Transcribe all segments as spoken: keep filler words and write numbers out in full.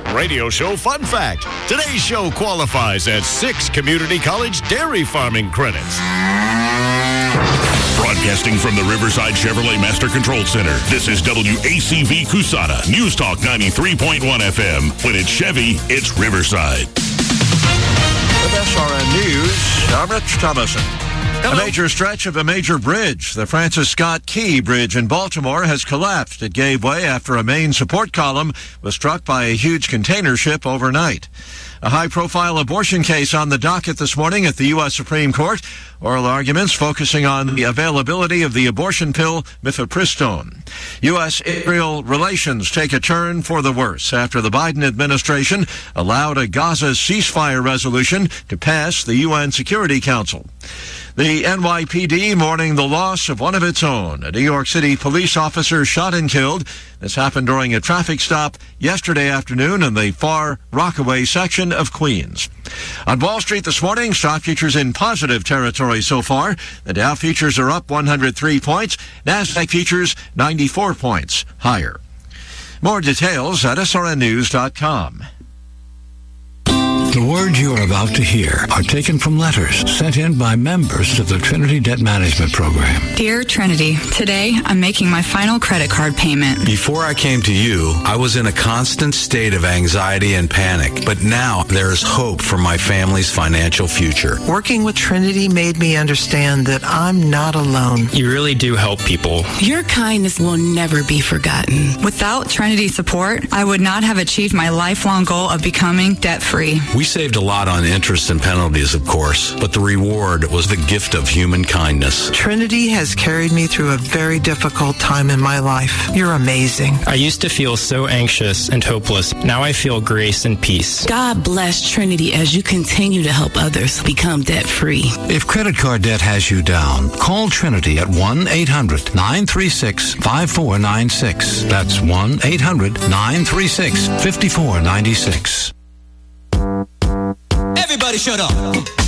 Radio show fun fact. Today's show qualifies as six community college dairy farming credits. Broadcasting from the Riverside Chevrolet Master Control Center, this is W A C V Cusana, News Talk ninety-three point one F M. When it's Chevy, it's Riverside. With S R N News, I'm Rich Thomason. Hello. A major stretch of a major bridge, the Francis Scott Key Bridge in Baltimore, has collapsed. It gave way after a main support column was struck by a huge container ship overnight. A high-profile abortion case on the docket this morning at the U S Supreme Court. Oral arguments focusing on the availability of the abortion pill mifepristone. U S Israel relations take a turn for the worse after the Biden administration allowed a Gaza ceasefire resolution to pass the U N Security Council. The N Y P D mourning the loss of one of its own, a New York City police officer shot and killed. This happened during a traffic stop yesterday afternoon in the far Rockaway section of Queens. On Wall Street this morning, stock futures in positive territory so far. The Dow futures are up one hundred three points. NASDAQ futures ninety-four points higher. More details at S R N news dot com. The words you are about to hear are taken from letters sent in by members of the Trinity Debt Management Program. Dear Trinity, today I'm making my final credit card payment. Before I came to you, I was in a constant state of anxiety and panic, but now there is hope for my family's financial future. Working with Trinity made me understand that I'm not alone. You really do help people. Your kindness will never be forgotten. Without Trinity support, I would not have achieved my lifelong goal of becoming debt-free. We saved a lot on interest and penalties, of course, but the reward was the gift of human kindness. Trinity has carried me through a very difficult time in my life. You're amazing. I used to feel so anxious and hopeless. Now I feel grace and peace. God bless Trinity as you continue to help others become debt-free. If credit card debt has you down, call Trinity at one eight hundred nine three six five four nine six. That's one eight hundred nine three six five four nine six. Everybody shut up.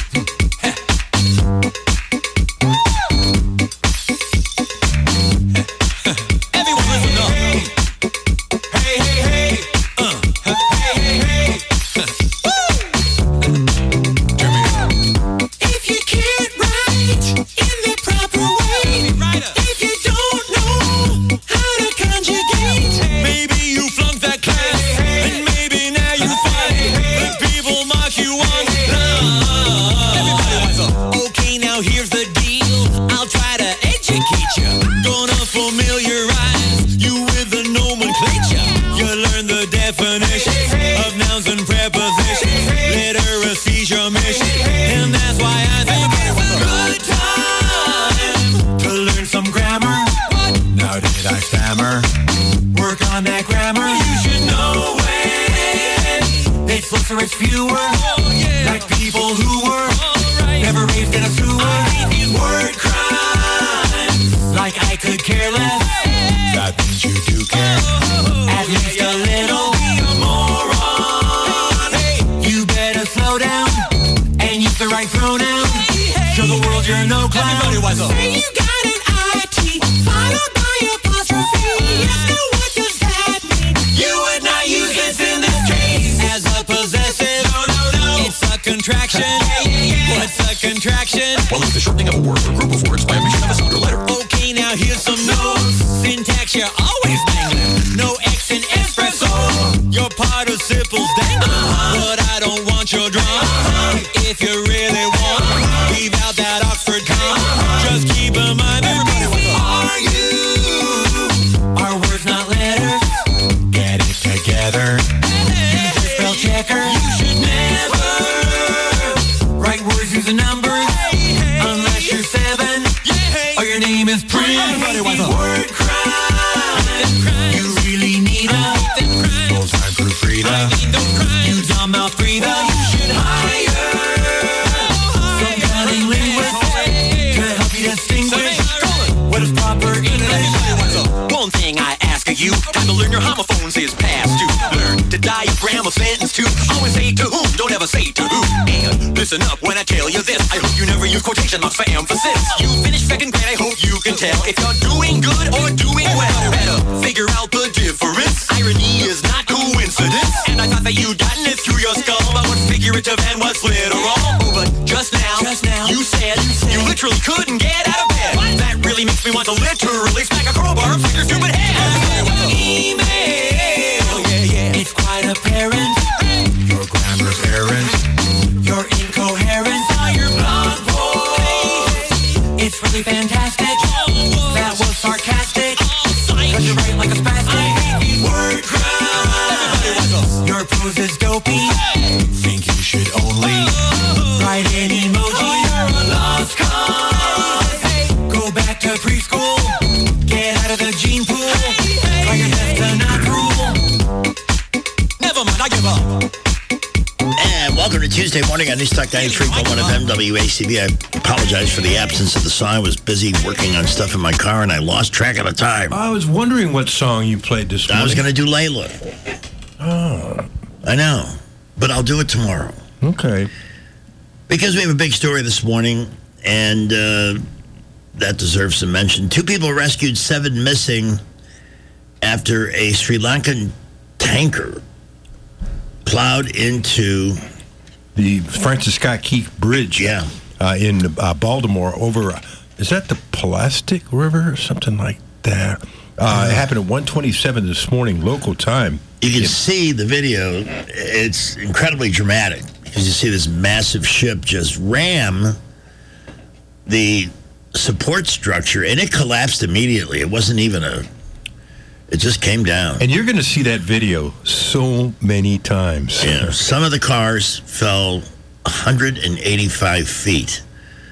Everyone listen up. Hey, hey, hey. Uh. Hey, hey, hey. Woo. Turn me up. If you can't write in the proper way, if you don't know how to conjugate, maybe you flunked that class, and maybe now you find that people mock you on. Okay, now here's the deal. I'll try to educate you. Gonna familiarize you with the nomenclature. You learn the definition of nouns and prepositions. Literacy's your mission, and that's why I think it's a good time to learn some grammar. Now did I stammer? Work on that grammar. You should know it. It's less or it's fewer. Like people who were never raised in a sewer. These word crimes, like I could care less. That means you do care, at least a little. Moron, you better slow down and use the right pronoun. Show the world you're no clown. Say you got an I T followed by apostrophe. Ask her what does that mean? You would not use this in this case as a possessive. No, no, no. It's a contraction. What's a contraction? Well, it's the shortening of a word or group of words by omission of a sound or letter. Okay, now here's some notes. Syntax, you're always dangling. No X in espresso. Your participles dangling. Uh-huh. But I don't want your drama. Uh-huh. If you really want, leave out that Oxford comma. Uh-huh. Just keep in mind, everybody, are you? Are words not letters? Get it together. Use your spell checker. You should never write words using numbers unless you're seven or your name is Prince. Word crime. You really need a full-time proofreader. You dumb mouth breather. You should hire some cunning linguist to help you distinguish what is proper English. One thing I ask of you, time to learn your homophones is past due. Learn to diagram a sentence too. Always say to whom, don't ever say to who. And listen up when I tell you this. I hope you never use quotation marks for emphasis. You finished second grade, I hope you can tell if you're doing good or doing well. Better figure out the difference. Irony is not coincidence. And I thought that that you'd gotten it through your skull, but was figurative and was literal. Oh, but just now, just now, you said, you said you literally couldn't get out of bed. What? That really makes me want to literally smack a crowbar upside your stupid head. Email, yeah, yeah, it's quite apparent. Your grammar's errant. Your incoherence on your blog post. It's really fantastic. That was sarcastic. Cause you write like a spastic. Word crowd. Your prose is dopey. Think you should only write an emoji. You're a lost cause. Go back to preschool. Get out of the gene pool. Try your best to not rule. Never mind, I give up. And welcome to Tuesday morning on News Talk ninety-three point one F M W A C V. I apologize for the absence of the song. I was busy working on stuff in my car, and I lost track of the time. I was wondering what song you played this morning. I was going to do Layla. Oh. I know, but I'll do it tomorrow. Okay. Because we have a big story this morning, and uh, that deserves some mention. Two people rescued, seven missing after a Sri Lankan tanker plowed into the Francis Scott Key Bridge. Yeah. Uh, in uh, Baltimore over, uh, is that the Pulaski River or something like that? Uh, it happened at one twenty-seven this morning, local time. You can see the video. It's incredibly dramatic because you see this massive ship just ram the support structure, and it collapsed immediately. It wasn't even a... It just came down. And you're going to see that video so many times. Yeah. Some of the cars fell one hundred eighty-five feet.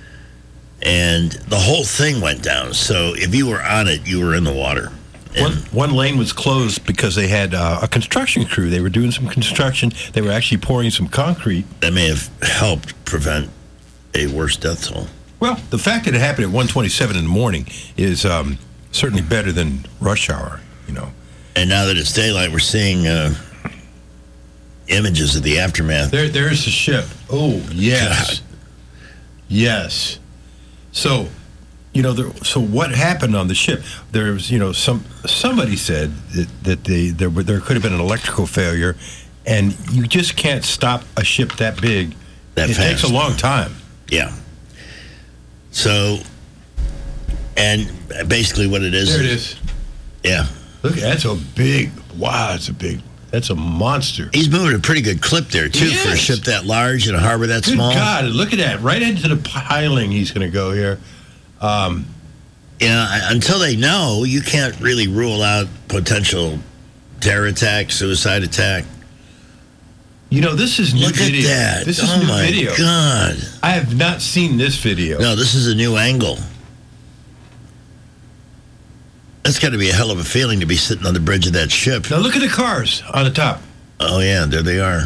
And the whole thing went down. So if you were on it, you were in the water. One, one lane was closed because they had uh, a construction crew. They were doing some construction. They were actually pouring some concrete. That may have helped prevent a worse death toll. Well, the fact that it happened at one twenty-seven in the morning is um, certainly better than rush hour. You know, and now that it's daylight, we're seeing uh, images of the aftermath. There, there's the ship. Oh, yes, God. Yes. So, you know, there, so what happened on the ship? There was, you know, some somebody said that, that they, there were, there could have been an electrical failure, and you just can't stop a ship that big. That it fast. takes a long time. Yeah. So, and basically, what it is. There it is. Yeah. Look, that's a big, wow, that's a big, that's a monster. He's moving at a pretty good clip there, too, for a ship that large and a harbor that good small. God, look at that. Right into the piling he's going to go here. Um, you know, until they know, you can't really rule out potential terror attack, suicide attack. You know, this is new look video. Look at that. This is oh, new my video. God. I have not seen this video. No, this is a new angle. That's got to be a hell of a feeling to be sitting on the bridge of that ship. Now look at the cars on the top. Oh, yeah, there they are.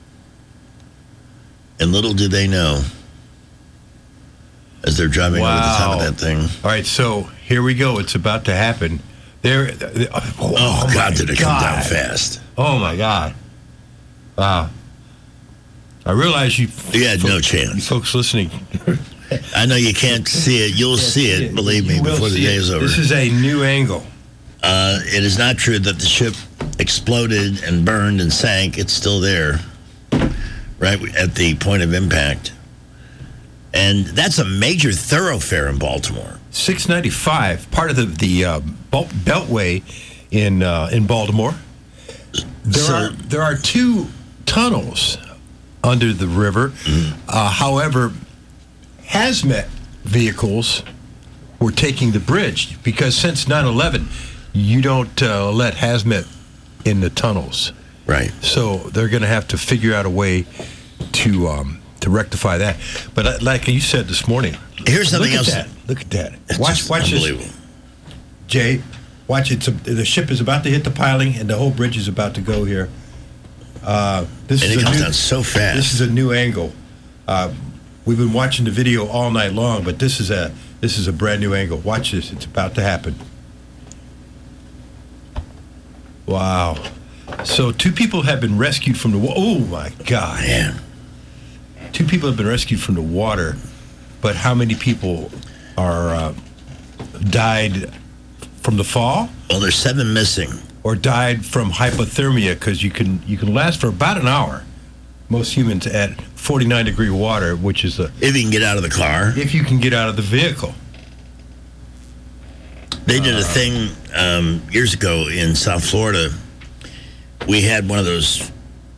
And little do they know, as they're driving wow. over the top of that thing. All right, so here we go. It's about to happen. There. Oh, oh God, did it God. come down fast. Oh, my God. Wow. I realize you... You had folks, no chance. You folks listening... I know you can't see it. You'll see it, believe me, before the day is over. This is a new angle. Uh, it is not true that the ship exploded and burned and sank. It's still there, right at the point of impact. And that's a major thoroughfare in Baltimore. six ninety-five, part of the, the uh, Beltway in uh, in Baltimore. There, so, are, there are two tunnels under the river. Mm-hmm. Uh, however... hazmat vehicles were taking the bridge because since nine eleven, you don't uh, let hazmat in the tunnels. Right. So they're going to have to figure out a way to um, to rectify that. But uh, like you said this morning, here's something look else. At that. Look at that. It's watch, watch this. Jay, watch it. The ship is about to hit the piling, and the whole bridge is about to go here. Uh, this and is it a comes new, down so fast. This is a new angle. Uh, We've been watching the video all night long, but this is a this is a brand new angle. Watch this; it's about to happen. Wow! So two people have been rescued from the water. Oh my God! Man. Two people have been rescued from the water, but how many people are uh, died from the fall? Well, there's seven missing. or died from hypothermia, because you can you can last for about an hour. Most humans at forty-nine degree water, which is a if you can get out of the car. If you can get out of the vehicle. They did a thing um, years ago in South Florida. We had one of those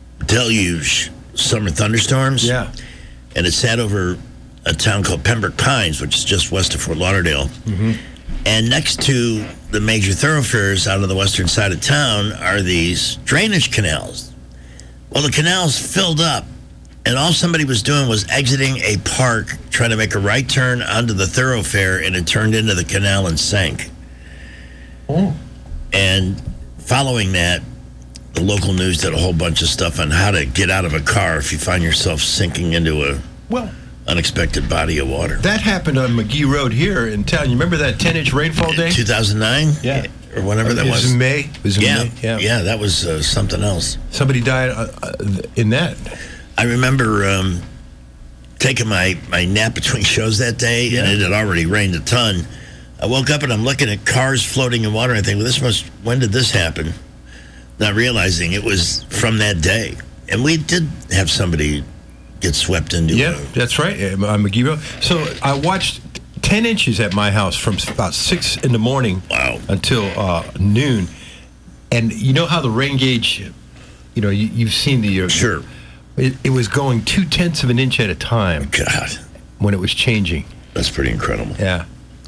deluge summer thunderstorms. Yeah. And it sat over a town called Pembroke Pines, which is just west of Fort Lauderdale. Mm-hmm. And next to the major thoroughfares out on the western side of town are these drainage canals. Well, the canals filled up, and all somebody was doing was exiting a park, trying to make a right turn onto the thoroughfare, and it turned into the canal and sank. Oh. And following that, the local news did a whole bunch of stuff on how to get out of a car if you find yourself sinking into a well unexpected body of water. That happened on McGee Road here in town. You remember that ten-inch rainfall day? two thousand nine? Yeah. Or whenever that it was. was in May. It was in yeah. May. Yeah. Yeah, that was uh, something else. Somebody died uh, uh, in that. I remember um, taking my, my nap between shows that day, yeah. and it had already rained a ton. I woke up and I'm looking at cars floating in water, and I think, well, this must, when did this happen? Not realizing it was from that day. And we did have somebody get swept into Yeah, a, that's right, on McGee Road. So I watched ten inches at my house from about six in the morning wow. until uh, noon. And you know how the rain gauge, you know, you, you've seen the... Uh, sure. It, it was going two-tenths of an inch at a time. God. When it was changing. That's pretty incredible. Yeah.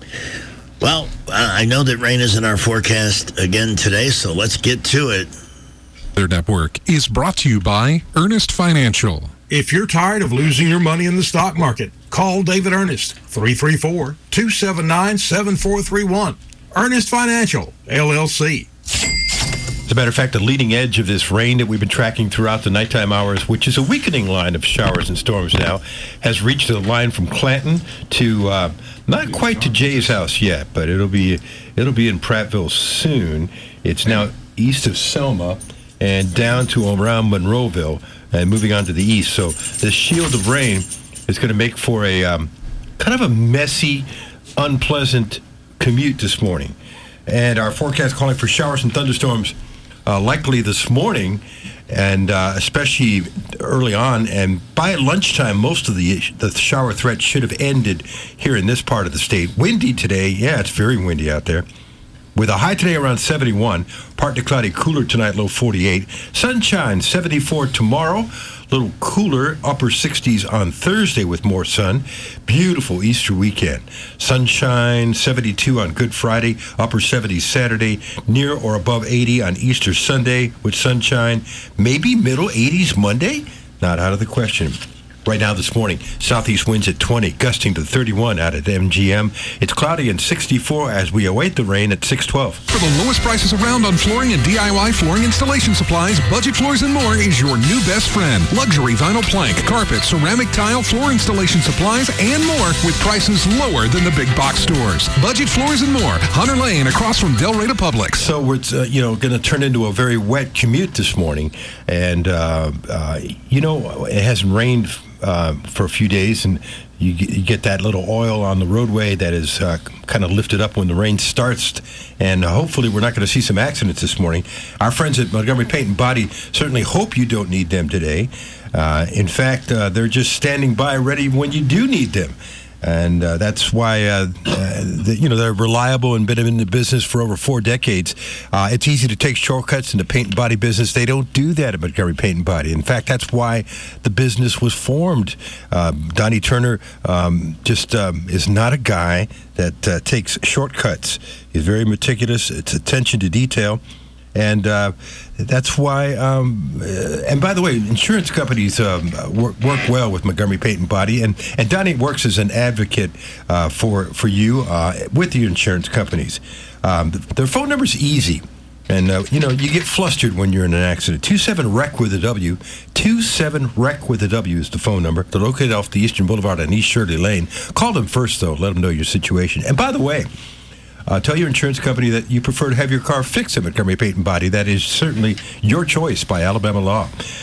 Well, I know that rain is in our forecast again today, so let's get to it. Their network is brought to you by Earnest Financial. If you're tired of losing your money in the stock market, call David Earnest, three three four, two seven nine, seven four three one. Earnest Financial, L L C. As a matter of fact, the leading edge of this rain that we've been tracking throughout the nighttime hours, which is a weakening line of showers and storms now, has reached the line from Clanton to uh, not quite to Jay's house yet, but it'll be it'll be in Prattville soon. It's now east of Selma and down to around Monroeville and moving on to the east. So the shield of rain is going to make for a um, kind of a messy, unpleasant commute this morning. And our forecast calling for showers and thunderstorms Uh, likely this morning, and uh, especially early on. And by lunchtime, most of the the shower threat should have ended here in this part of the state. Windy today. Yeah, it's very windy out there. With a high today around seventy-one. Partly cloudy, cooler tonight, low forty-eight. Sunshine, seventy-four tomorrow. A little cooler, upper sixties on Thursday with more sun. Beautiful Easter weekend. Sunshine, seventy-two on Good Friday, upper seventies Saturday, near or above eighty on Easter Sunday with sunshine. Maybe middle eighties Monday? Not out of the question. Right now this morning, southeast winds at twenty, gusting to thirty-one out at M G M. It's cloudy and sixty-four as we await the rain at six twelve. For the lowest prices around on flooring and D I Y flooring installation supplies, Budget Floors and More is your new best friend. Luxury vinyl plank, carpet, ceramic tile, floor installation supplies, and more with prices lower than the big box stores. Budget Floors and More, Hunter Lane across from Del Rey to Publix. So we're uh, you know going to turn into a very wet commute this morning, and uh, uh, you know it hasn't rained Uh, for a few days, and you, you get that little oil on the roadway that is uh, kind of lifted up when the rain starts, and uh, hopefully we're not going to see some accidents this morning. Our friends at Montgomery Paint and Body certainly hope you don't need them today. Uh, in fact, uh, they're just standing by ready when you do need them. And uh, that's why, uh, uh, the, you know, they're reliable and been in the business for over four decades. Uh, it's easy to take shortcuts in the paint and body business. They don't do that at Montgomery Paint and Body. In fact, that's why the business was formed. Uh, Donnie Turner um, just um, is not a guy that uh, takes shortcuts. He's very meticulous. It's attention to detail. And uh, that's why, um, uh, and by the way, insurance companies um, work, work well with Montgomery Paint and Body. And, and Donnie works as an advocate uh, for, for you uh, with the insurance companies. Um, their phone number is easy. And, uh, you know, you get flustered when you're in an accident. two seven R E C with a W. two seven R E C with a W is the phone number. They're located off the Eastern Boulevard on East Shirley Lane. Call them first, though. Let them know your situation. And by the way, Uh, tell your insurance company that you prefer to have your car fixed at Montgomery Paint and Body. That is certainly your choice by Alabama law.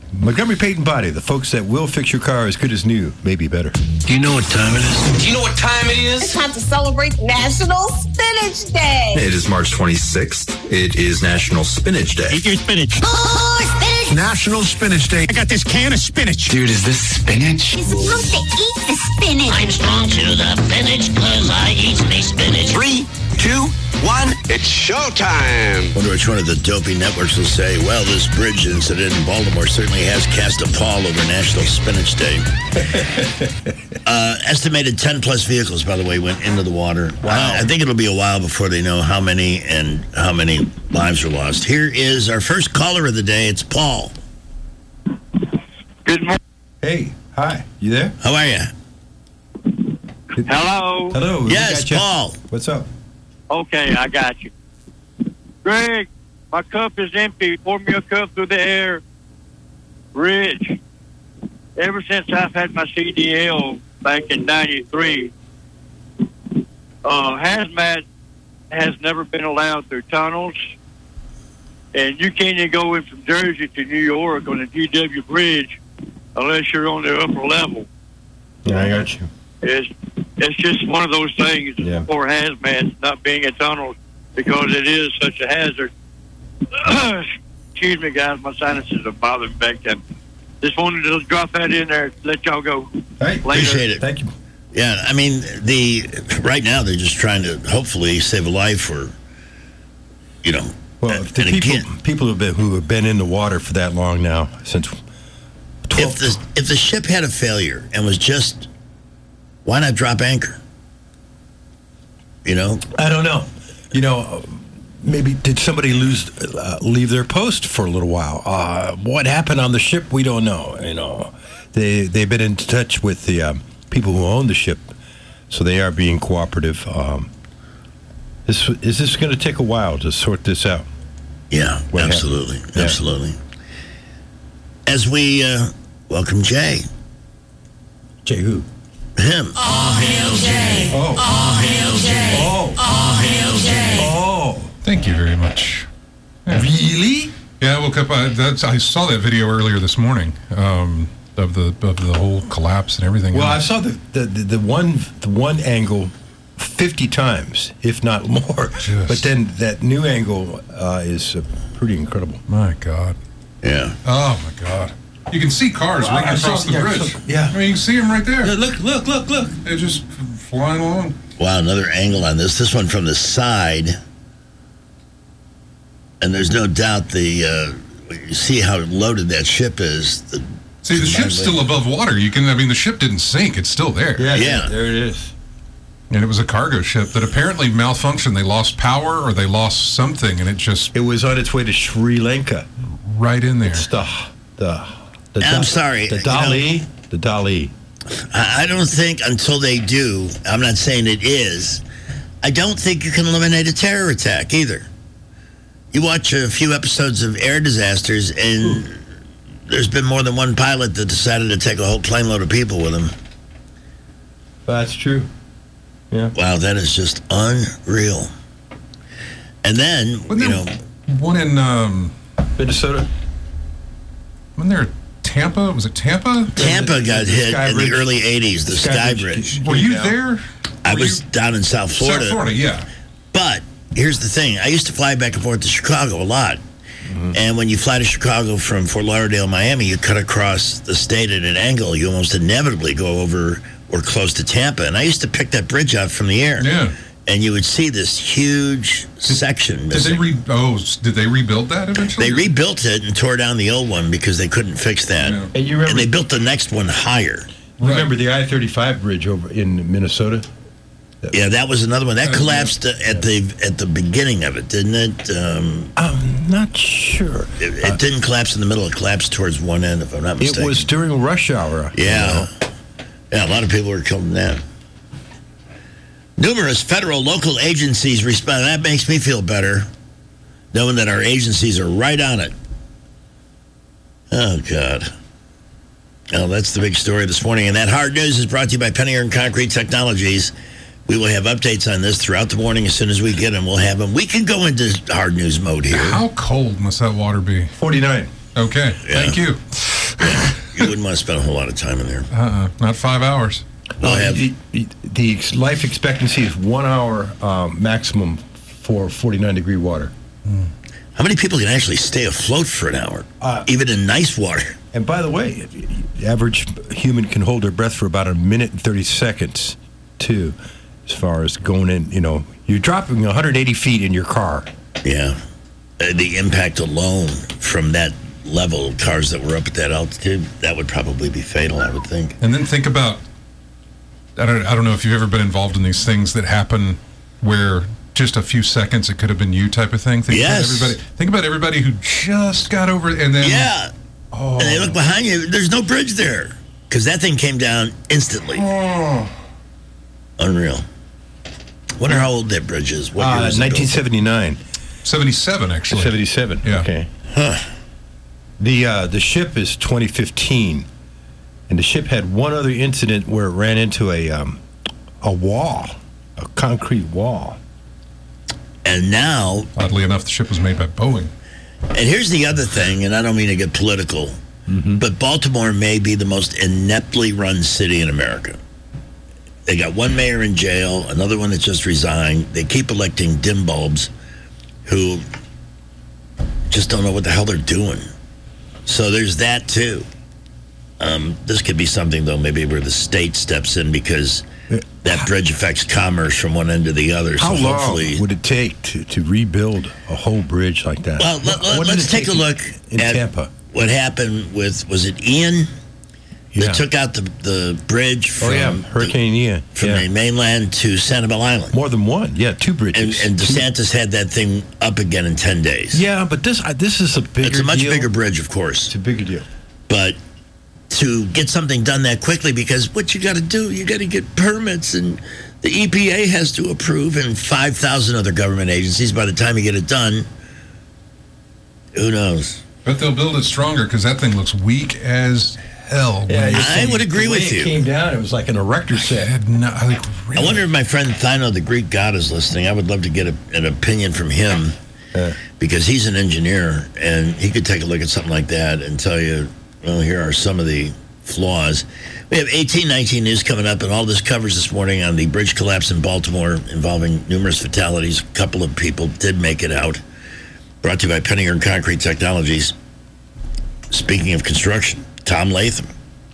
Montgomery Payton Body, the folks that will fix your car as good as new, maybe better. Do you know what time it is? Do you know what time it is? It's time to celebrate National Spinach Day. It is March twenty-sixth. It is National Spinach Day. Eat your spinach. Oh, spinach. National Spinach Day. I got this can of spinach. Dude, is this spinach? You're supposed to eat the spinach. I'm strong to the spinach because I eat me spinach. Three, two, one. It's showtime. Wonder which one of the dopey networks will say, well, this bridge incident in Baltimore certainly has cast a pall over National Spinach Day. uh, estimated ten plus vehicles, by the way, went into the water. Wow. Uh, I think it'll be a while before they know how many and how many lives were lost. Here is our first caller of the day. It's Paul. Good morning. Hey, hi. You there? How are you? Hello. Hello. Yes, Paul. What's up? Okay, I got you. Greg, my cup is empty. Pour me a cup through the air. Rich, ever since I've had my C D L back in ninety-three, uh, hazmat has never been allowed through tunnels. And you can't even go in from Jersey to New York on the G W Bridge unless you're on the upper level. Yeah, I got you. It's, it's just one of those things yeah. for hazmat not being in tunnels because it is such a hazard. Excuse me, guys. My sinuses are bothering me back then. Just wanted to drop that in there. Let y'all go. Hey, later. Appreciate it. Thank you. Yeah, I mean, the right now they're just trying to hopefully save a life or, you know. Well, and, the and people, again, people who have been who have been in the water for that long now, since twelve. If the if the ship had a failure and was just, why not drop anchor? You know, I don't know. You know, maybe did somebody lose uh, leave their post for a little while? Uh, what happened on the ship? We don't know. You know, they they've been in touch with the um, people who own the ship, so they are being cooperative. Um, This, is this going to take a while to sort this out? Yeah, what absolutely. Yeah. Absolutely. As we uh, welcome Jay. Jay who? Him. All hail Jay. Oh. All hail Jay. Oh. All hail Jay. Oh. Thank you very much. Yeah. Really? Yeah, I woke up. I, that's, I saw that video earlier this morning um, of the of the whole collapse and everything. Well, else. I saw the, the, the, the one the one angle fifty times, if not more. Just. But then that new angle uh, is uh, pretty incredible. My God. Yeah. Oh my God. You can see cars Well, waiting I across saw- the yeah, bridge. so- yeah. I mean, you can see them right there. Yeah, look, look, look, look. They're just flying along. Wow, another angle on this. This one from the side. And there's no doubt the, uh, you see how loaded that ship is. The, See, the ship's still above water. You can. I mean, the ship didn't sink. It's still there. Yeah, Yeah. there it is. And it was a cargo ship that apparently malfunctioned. They lost power or they lost something, and it just It was on its way to Sri Lanka. right in there. It's the the. the I'm Da- sorry, The you know- Dali. The Dali. I, I don't think until they do, I'm not saying it is, I don't think you can eliminate a terror attack either. You watch a few episodes of air disasters, and there's been more than one pilot that decided to take a whole plane load of people with him. That's true. Yeah. Wow, that is just unreal. And then, Wasn't you know, there one in um, Minnesota. Wasn't there Tampa? Was it Tampa? Tampa got the hit Sky in Bridge. the early eighties, the Sky Sky Bridge. Bridge. Were you Yeah. there? I Were was you- down in South Florida. South Florida, yeah. But here's the thing. I used to fly back and forth to Chicago a lot. Mm-hmm. And when you fly to Chicago from Fort Lauderdale, Miami, you cut across the state at an angle. You almost inevitably go over or close to Tampa. And I used to pick that bridge up from the air. Yeah. And you would see this huge section Did missing. they re- oh, s- did they rebuild that eventually? They rebuilt it and tore down the old one because they couldn't fix that. Yeah. And you remember, And they built the next one higher. remember the I thirty-five bridge over in Minnesota? Yeah, that was another one. That Uh, collapsed at the at the beginning of it, didn't it? Um, I'm not sure. it it didn't collapse in the middle. It collapsed towards one end, if I'm not mistaken. It was during rush hour. you Yeah. know. Yeah, a lot of people were killed in that. Numerous federal, local agencies respond. That makes me feel better, knowing that our agencies are right on it. Oh, God. Well, that's the big story this morning. And that hard news is brought to you by Penny Iron Concrete Technologies. We will have updates on this throughout the morning. As soon as we get them, we'll have them. We can go into hard news mode here. How cold must that water be? forty-nine. Okay, Yeah. thank you. you wouldn't want to spend a whole lot of time in there. Uh-uh, not five hours. We'll Uh, have- the, the life expectancy is one hour um, maximum for forty-nine degree water. How many people can actually stay afloat for an hour, Uh, even in nice water? And by the way, the average human can hold their breath for about a minute and thirty seconds, too, as far as going in. You know, you're dropping one hundred eighty feet in your car. Yeah. Uh, the impact alone from that level of cars that were up at that altitude, that would probably be fatal, I would think. And then think about, I don't, I don't know if you've ever been involved in these things that happen where just a few seconds it could have been you type of thing. Think Yes. about everybody. Think about everybody who just got over it and then. Yeah. Oh. And they look behind you, there's no bridge there. Because that thing came down instantly. Oh. Unreal. Wonder how old that bridge is. What year Uh, was it built? nineteen seventy-nine. seventy-seven, actually. seventy-seven. Yeah. Okay. Huh. The uh, the ship is twenty fifteen, and the ship had one other incident where it ran into a um, a wall, a concrete wall. And now, oddly enough, the ship was made by Boeing. And here's the other thing, and I don't mean to get political, mm-hmm. but Baltimore may be the most ineptly run city in America. They got one mayor in jail, another one that just resigned. They keep electing dim bulbs who just don't know what the hell they're doing. So there's that too. Um, this could be something, though, maybe where the state steps in because that bridge affects commerce from one end to the other. How so long hopefully, would it take to, to rebuild a whole bridge like that? Well, let, What- what did let's it take a in- look in at Tampa. what happened with, was it Ian? Yeah. That took out the, the bridge from, Oh yeah, Hurricane Ian. the, from yeah. the mainland to Sanibel Island. More than one. Yeah, two bridges. And, and Two- DeSantis had that thing up again in ten days. Yeah, but this uh, this is a bigger. It's a much deal. bigger bridge, of course. It's a bigger deal. But to get something done that quickly, because what you got to do, you got to get permits, and the E P A has to approve, and five thousand other government agencies. By the time you get it done, who knows? But they'll build it stronger because that thing looks weak as hell. when Yeah, you- I would agree the way with it you. Came down. It was like an erector set. had no- I like, I really? wonder if my friend Thino, the Greek god, is listening. I would love to get a, an opinion from him because he's an engineer and he could take a look at something like that and tell you, well, here are some of the flaws. We have eighteen nineteen news coming up, and all this covers this morning on the bridge collapse in Baltimore involving numerous fatalities. A couple of people did make it out. Brought to you by Penny Earn Concrete Technologies. Speaking of construction, Tom Latham.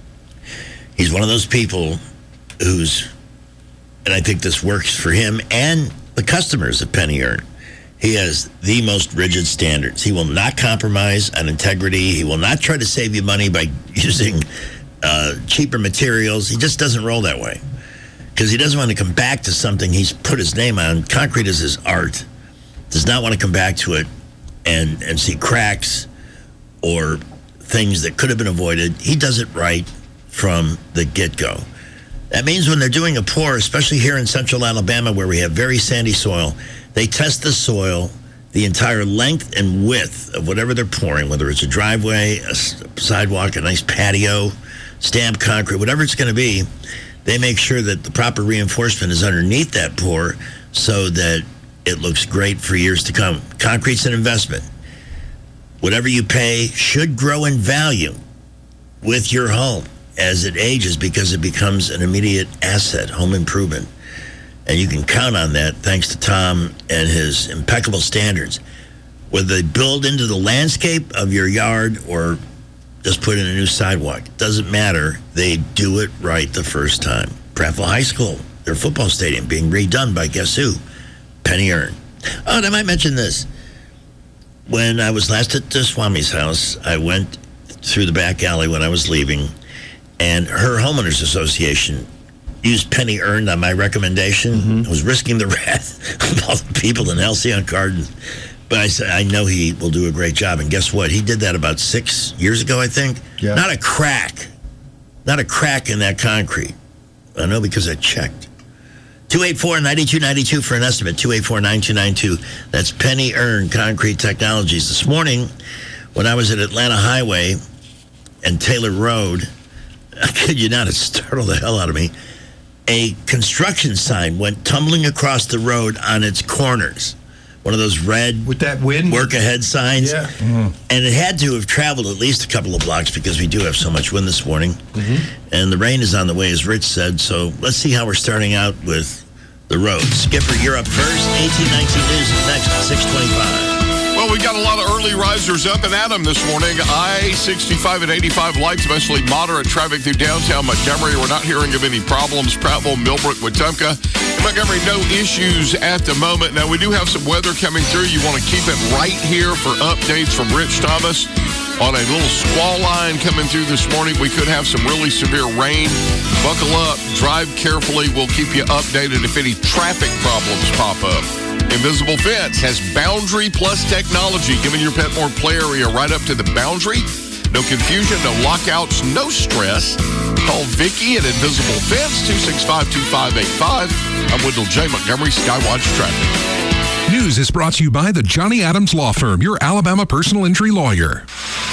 He's one of those people who's, and I think this works for him and the customers of Penny Earn. He has the most rigid standards. He will not compromise on integrity. He will not try to save you money by using uh, cheaper materials. He just doesn't roll that way because he doesn't want to come back to something he's put his name on. Concrete is his art. Does not want to come back to it and, and see cracks or things that could have been avoided. He does it right from the get-go. That means when they're doing a pour, especially here in central Alabama where we have very sandy soil, they test the soil, the entire length and width of whatever they're pouring, whether it's a driveway, a s- sidewalk, a nice patio, stamped concrete, whatever it's going to be. They make sure that the proper reinforcement is underneath that pour so that it looks great for years to come. Concrete's an investment. Whatever you pay should grow in value with your home as it ages because it becomes an immediate asset, home improvement. And you can count on that thanks to Tom and his impeccable standards. Whether they build into the landscape of your yard or just put in a new sidewalk, doesn't matter. They do it right the first time. Prattville High School, their football stadium being redone by guess who? Penny Earn. Oh, and I might mention this. When I was last at uh, Swami's house, I went through the back alley when I was leaving, and her homeowners association used Penny Earned on my recommendation. Mm-hmm. I was risking the wrath of all the people in Halcyon Garden. But I said, I know he will do a great job. And guess what? He did that about six years ago, I think. Yeah. Not a crack. Not a crack in that concrete. I know because I checked. two eight four, nine two nine two for an estimate. two eight four, nine two nine two. That's Penny Earn Concrete Technologies. This morning, when I was at Atlanta Highway and Taylor Road, I kid you not, it startled the hell out of me. A construction sign went tumbling across the road on its corners. one of those red with that wind work ahead signs. Yeah. Mm. And it had to have traveled at least a couple of blocks because we do have so much wind this morning. Mm-hmm. And the rain is on the way, as Rich said. So let's see how we're starting out with the road. Skipper, you're up first. eighteen nineteen News is next at six twenty-five. Well, we got a lot of early risers up and at them this morning. I sixty-five and eighty-five light, especially moderate traffic through downtown Montgomery. We're not hearing of any problems. Prattville, Millbrook, Wetumpka. In Montgomery, no issues at the moment. Now, we do have some weather coming through. You want to keep it right here for updates from Rich Thomas on a little squall line coming through this morning. We could have some really severe rain. Buckle up. Drive carefully. We'll keep you updated if any traffic problems pop up. Invisible Fence has Boundary Plus technology, giving your pet more play area right up to the boundary. No confusion, no lockouts, no stress. Call Vicky at Invisible Fence, two six five, two five eight five. I'm Wendell J. Montgomery, Skywatch Traffic. News is brought to you by the Johnny Adams Law Firm, your Alabama personal injury lawyer.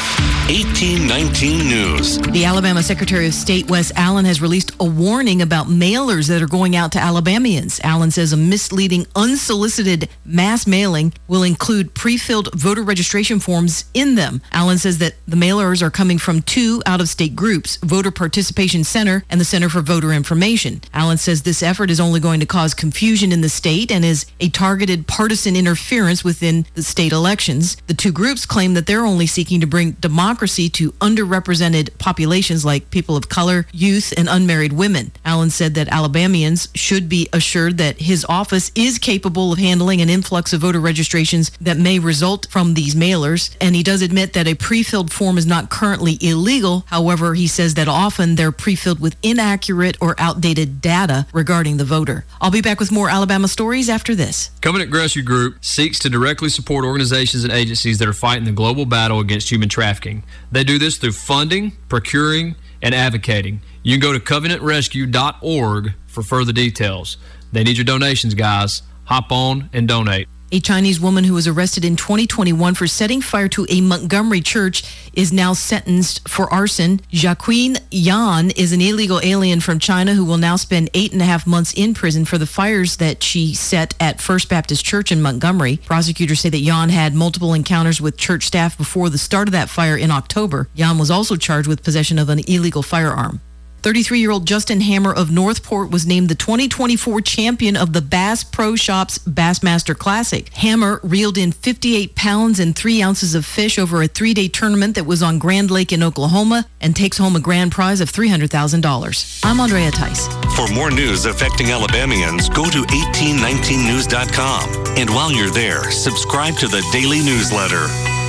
eighteen nineteen News. The Alabama Secretary of State, Wes Allen, has released a warning about mailers that are going out to Alabamians. Allen says a misleading, unsolicited mass mailing will include pre-filled voter registration forms in them. Allen says that the mailers are coming from two out-of-state groups, Voter Participation Center and the Center for Voter Information. Allen says this effort is only going to cause confusion in the state and is a targeted partisan interference within the state elections. The two groups claim that they're only seeking to bring democracy to underrepresented populations like people of color, youth, and unmarried women. Allen said that Alabamians should be assured that his office is capable of handling an influx of voter registrations that may result from these mailers, and he does admit that a pre-filled form is not currently illegal. However, he says that often they're pre-filled with inaccurate or outdated data regarding the voter. I'll be back with more Alabama stories after this. Covenant Rescue Group seeks to directly support organizations and agencies that are fighting the global battle against human trafficking. They do this through funding, procuring, and advocating. You can go to covenant rescue dot org for further details. They need your donations, guys. Hop on and donate. A Chinese woman who was arrested in twenty twenty-one for setting fire to a Montgomery church is now sentenced for arson. Jacqueline Yan is an illegal alien from China who will now spend eight and a half months in prison for the fires that she set at First Baptist Church in Montgomery. Prosecutors say that Yan had multiple encounters with church staff before the start of that fire in October. Yan was also charged with possession of an illegal firearm. thirty-three-year-old Justin Hammer of Northport was named the twenty twenty-four champion of the Bass Pro Shops Bassmaster Classic. Hammer reeled in fifty-eight pounds and three ounces of fish over a three-day tournament that was on Grand Lake in Oklahoma and takes home a grand prize of three hundred thousand dollars. I'm Andrea Tice. For more news affecting Alabamians, go to eighteen nineteen news dot com. And while you're there, subscribe to the daily newsletter.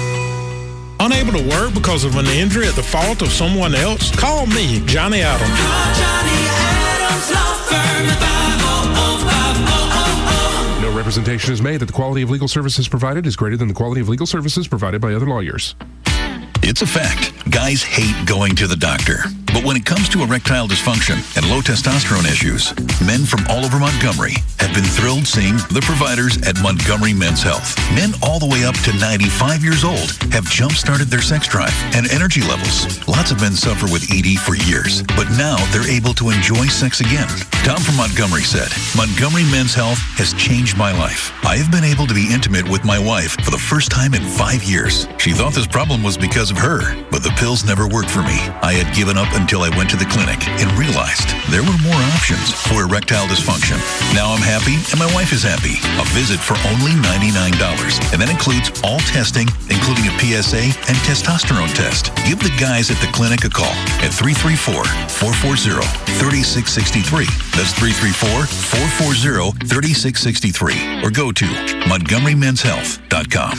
Unable to work because of an injury at the fault of someone else? Call me, Johnny Adams. Call Johnny Adams Law Firm at five oh oh, five oh oh. No representation is made that the quality of legal services provided is greater than the quality of legal services provided by other lawyers. It's a fact. Guys hate going to the doctor. But when it comes to erectile dysfunction and low testosterone issues, men from all over Montgomery have been thrilled seeing the providers at Montgomery Men's Health. Men all the way up to ninety-five years old have jump-started their sex drive and energy levels. Lots of men suffer with E D for years, but now they're able to enjoy sex again. Tom from Montgomery said, Montgomery Men's Health has changed my life. I have been able to be intimate with my wife for the first time in five years. She thought this problem was because of her, but the pills never worked for me. I had given up until I went to the clinic and realized there were more options for erectile dysfunction. Now I'm happy and my wife is happy. A visit for only ninety-nine dollars. And that includes all testing, including a P S A and testosterone test. Give the guys at the clinic a call at three three four, four four zero, three six six three. That's three three four, four four zero, three six six three. Or go to montgomery men's health dot com.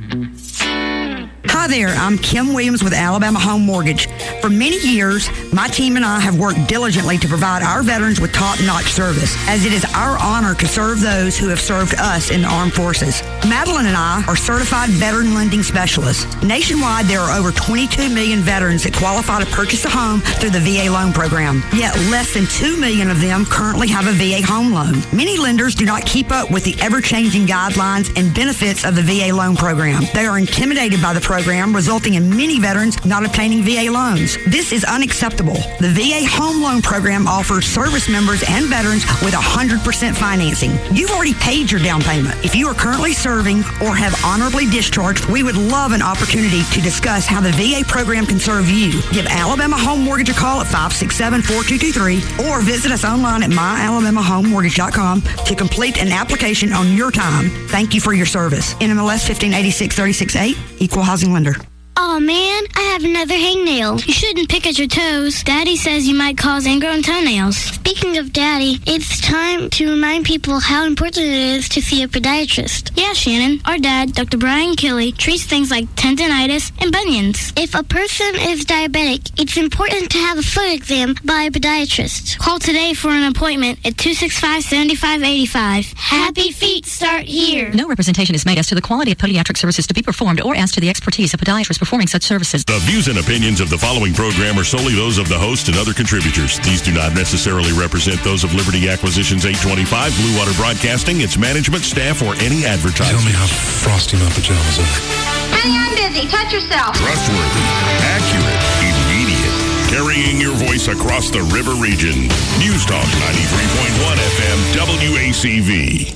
Hi there, I'm Kim Williams with Alabama Home Mortgage. For many years, my team and I have worked diligently to provide our veterans with top-notch service, as it is our honor to serve those who have served us in the armed forces. Madeline and I are certified veteran lending specialists. Nationwide, there are over twenty-two million veterans that qualify to purchase a home through the V A loan program, yet less than two million of them currently have a V A home loan. Many lenders do not keep up with the ever-changing guidelines and benefits of the V A loan program. They are intimidated by the program program, resulting in many veterans not obtaining V A loans. This is unacceptable. The V A Home Loan Program offers service members and veterans with one hundred percent financing. You've already paid your down payment. If you are currently serving or have honorably discharged, we would love an opportunity to discuss how the V A program can serve you. Give Alabama Home Mortgage a call at five six seven, four two two three or visit us online at my alabama home mortgage dot com to complete an application on your time. Thank you for your service. N M L S fifteen eighty-six thirty-six eight, Equal Housing Lender. Oh man, I have another hangnail. You shouldn't pick at your toes. Daddy says you might cause ingrown toenails. Speaking of Daddy, it's time to remind people how important it is to see a podiatrist. Yeah, Shannon, our dad, Doctor Brian Kelly, treats things like tendonitis and bunions. If a person is diabetic, it's important to have a foot exam by a podiatrist. Call today for an appointment at two six five, seven five eight five. Happy feet start here. No representation is made as to the quality of podiatric services to be performed or as to the expertise of podiatrists performing such services. The views and opinions of the following program are solely those of the host and other contributors. These do not necessarily represent those of Liberty Acquisitions eight twenty-five, Blue Water Broadcasting, its management, staff, or any advertisers. Tell me how frosty my pajamas are. Honey, I'm busy. Touch yourself. Trustworthy, accurate, immediate. Carrying your voice across the river region. News Talk ninety-three point one F M W A C V.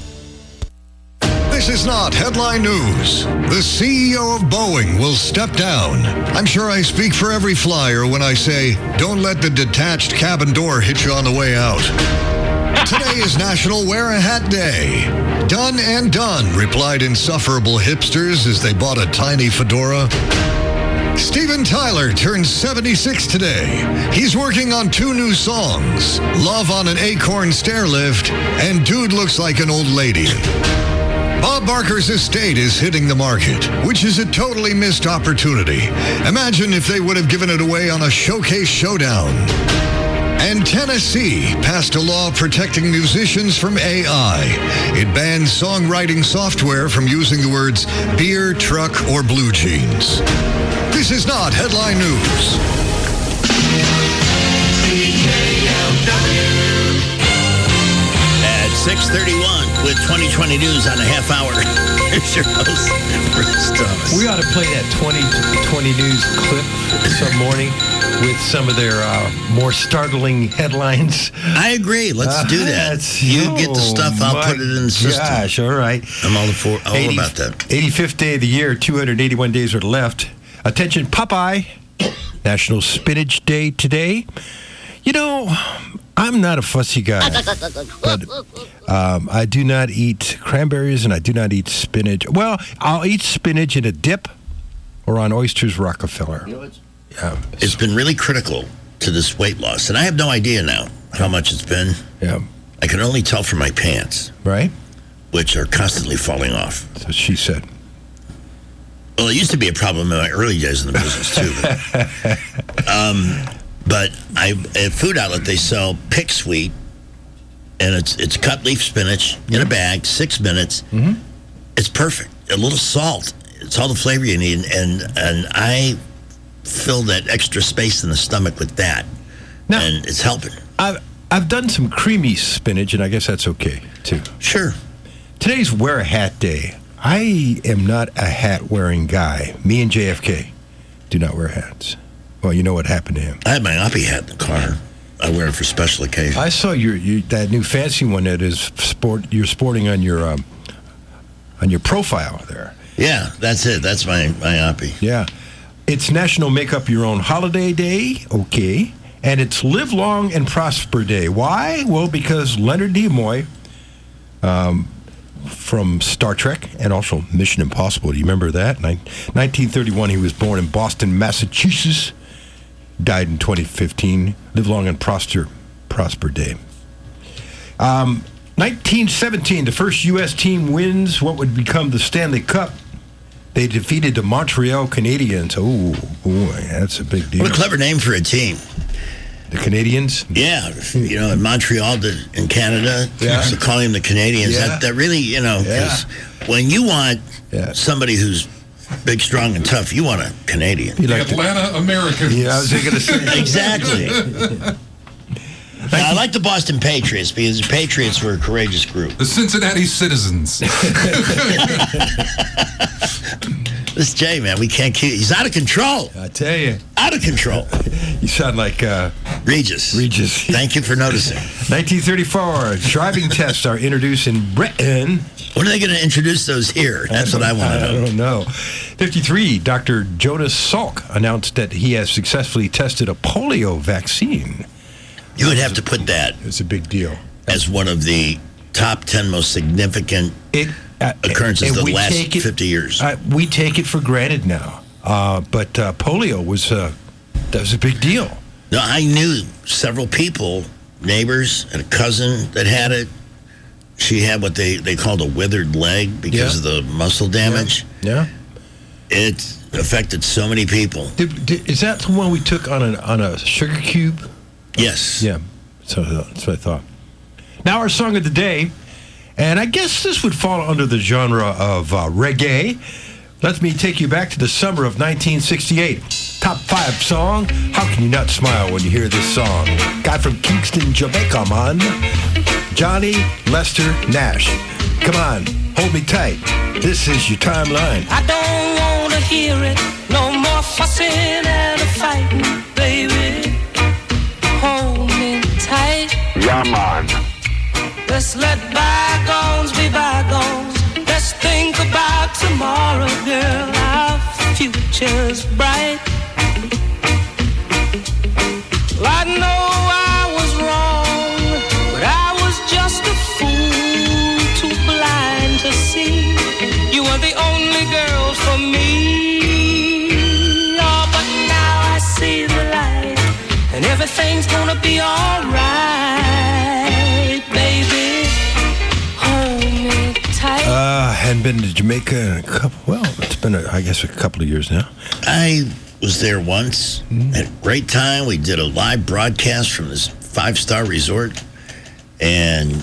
This is not headline news. The C E O of Boeing will step down. I'm sure I speak for every flyer when I say, don't let the detached cabin door hit you on the way out. Today is National Wear a Hat Day. Done and done, replied insufferable hipsters as they bought a tiny fedora. Steven Tyler turns seventy-six today. He's working on two new songs, Love on an Acorn Stair Lift and Dude Looks Like an Old Lady. Bob Barker's estate is hitting the market, which is a totally missed opportunity. Imagine if they would have given it away on a showcase showdown. And Tennessee passed a law protecting musicians from A I. It bans songwriting software from using the words beer, truck, or blue jeans. This is not headline news. At six thirty-one with twenty twenty news on a half hour. Here's your host, Bruce Thomas. We ought to play that twenty twenty news clip some morning with some of their uh, more startling headlines. I agree. Let's Uh, do that. that's- You oh, get the stuff, I'll my put it in the system. Gosh, all right. I'm all, for, all eighty about that. eighty-fifth day of the year, two hundred eighty-one days are left. Attention, Popeye. National Spinach Day today. You know, I'm not a fussy guy, but um, I do not eat cranberries and I do not eat spinach. Well, I'll eat spinach in a dip or on oysters Rockefeller. Yeah. It's been really critical to this weight loss, and I have no idea now how much it's been. Yeah. I can only tell from my pants. Right. Which are constantly falling off. That's what she said. Well, it used to be a problem in my early days in the business, too. But, um, but I, at Food Outlet, they sell Pick Sweet, and it's it's cut leaf spinach in a bag, six minutes. Mm-hmm. It's perfect. A little salt. It's all the flavor you need, and and I fill that extra space in the stomach with that, now, and it's helping. I've, I've done some creamy spinach, and I guess that's okay, too. Sure. Today's Wear a Hat Day. I am not a hat-wearing guy. Me and J F K do not wear hats. Well, you know what happened to him. I had my Oppie hat in the car. I wear it for special occasions. I saw your, your that new fancy one that is sport. You're sporting on your um, on your profile there. Yeah, that's it. That's my my Oppie. Yeah, it's National Make Up Your Own Holiday Day. Okay, and it's Live Long and Prosper Day. Why? Well, because Leonard Nimoy, um, from Star Trek and also Mission Impossible. Do you remember that? nineteen thirty-one, he was born in Boston, Massachusetts. Died in twenty fifteen. Live long and prosper, prosper day. Um, nineteen seventeen, the first U S team wins what would become the Stanley Cup. They defeated the Montreal Canadiens. Oh, boy, that's a big deal. What a clever name for a team. The Canadians? Yeah, you know, in Montreal, the, in Canada, Yeah. so calling them the Canadians. Yeah. That, that really, you know, Yeah. 'cause when you want Yeah. somebody who's big, strong, and tough, you want a Canadian. You The like to- Atlanta Americans. Yeah, I was going to say. Exactly. Now, I like the Boston Patriots because the Patriots were a courageous group. The Cincinnati Citizens. This Jay, man, we can't keep. He's out of control. I tell you, out of control. You sound like uh, Regis. Regis. Thank you for noticing. nineteen thirty-four, driving tests are introduced in Britain. When are they going to introduce those here? That's what I want to know. I don't know. fifty-three, Doctor Jonas Salk announced that he has successfully tested a polio vaccine. You would have to put that. It's a big deal. As one of the top ten most significant it, uh, occurrences of the last it, fifty years. Uh, we take it for granted now. Uh, but uh, polio was, uh, that was a big deal. No, I knew several people, neighbors, and a cousin that had it. She had what they, they called a withered leg because yeah. of the muscle damage. Yeah. yeah. It affected so many people. Did, did, is that the one we took on, an, on a sugar cube? Yes. Yeah. So that's what I thought. Now our song of the day, and I guess this would fall under the genre of uh, reggae. Let me take you back to the summer of nineteen sixty-eight. Top five song. How can you not smile when you hear this song? Guy from Kingston, Jamaica, man. Johnny Lester Nash. Come on, hold me tight. This is your timeline. I don't want to hear it. No more fussing and a fighting, baby. Hold me tight. Yeah, man. Let's let bygones be bygones. Let's think about tomorrow, girl. Our future's bright. Well, I know I was wrong, but I was just a fool, too blind to see. You were the only girl for me. Oh, but now I see the light, and everything's gonna be alright, baby. Hold me tight. Uh, hadn't been to Jamaica in a couple, well, it's been, a, I guess, a couple of years now. I was there once. Mm-hmm. Had a great time. We did a live broadcast from this five-star resort, and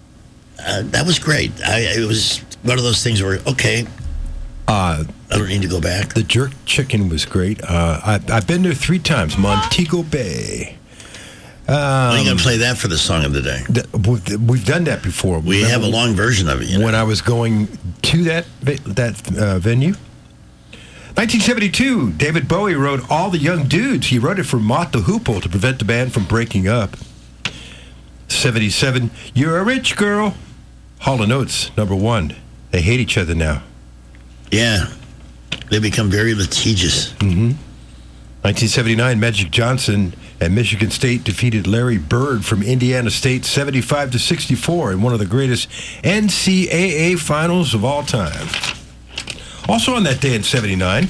uh, that was great. I, it was one of those things where, okay, uh, I don't need to go back. The jerk chicken was great. Uh, I, I've been there three times. Montego Bay. Um, Are you going to play that for the song of the day? Th- we've done that before. We Remember have a long version of it. You know? When I was going to that that uh, venue. nineteen seventy-two, David Bowie wrote All the Young Dudes. He wrote it for Mott the Hoople to prevent the band from breaking up. seventy-seven, You're a Rich Girl. Hall and Oates, number one. They hate each other now. Yeah. They become very litigious. Mm-hmm. nineteen seventy-nine, Magic Johnson and Michigan State defeated Larry Bird from Indiana State seventy-five to sixty-four in one of the greatest N C double A finals of all time. Also on that day in seventy-nine,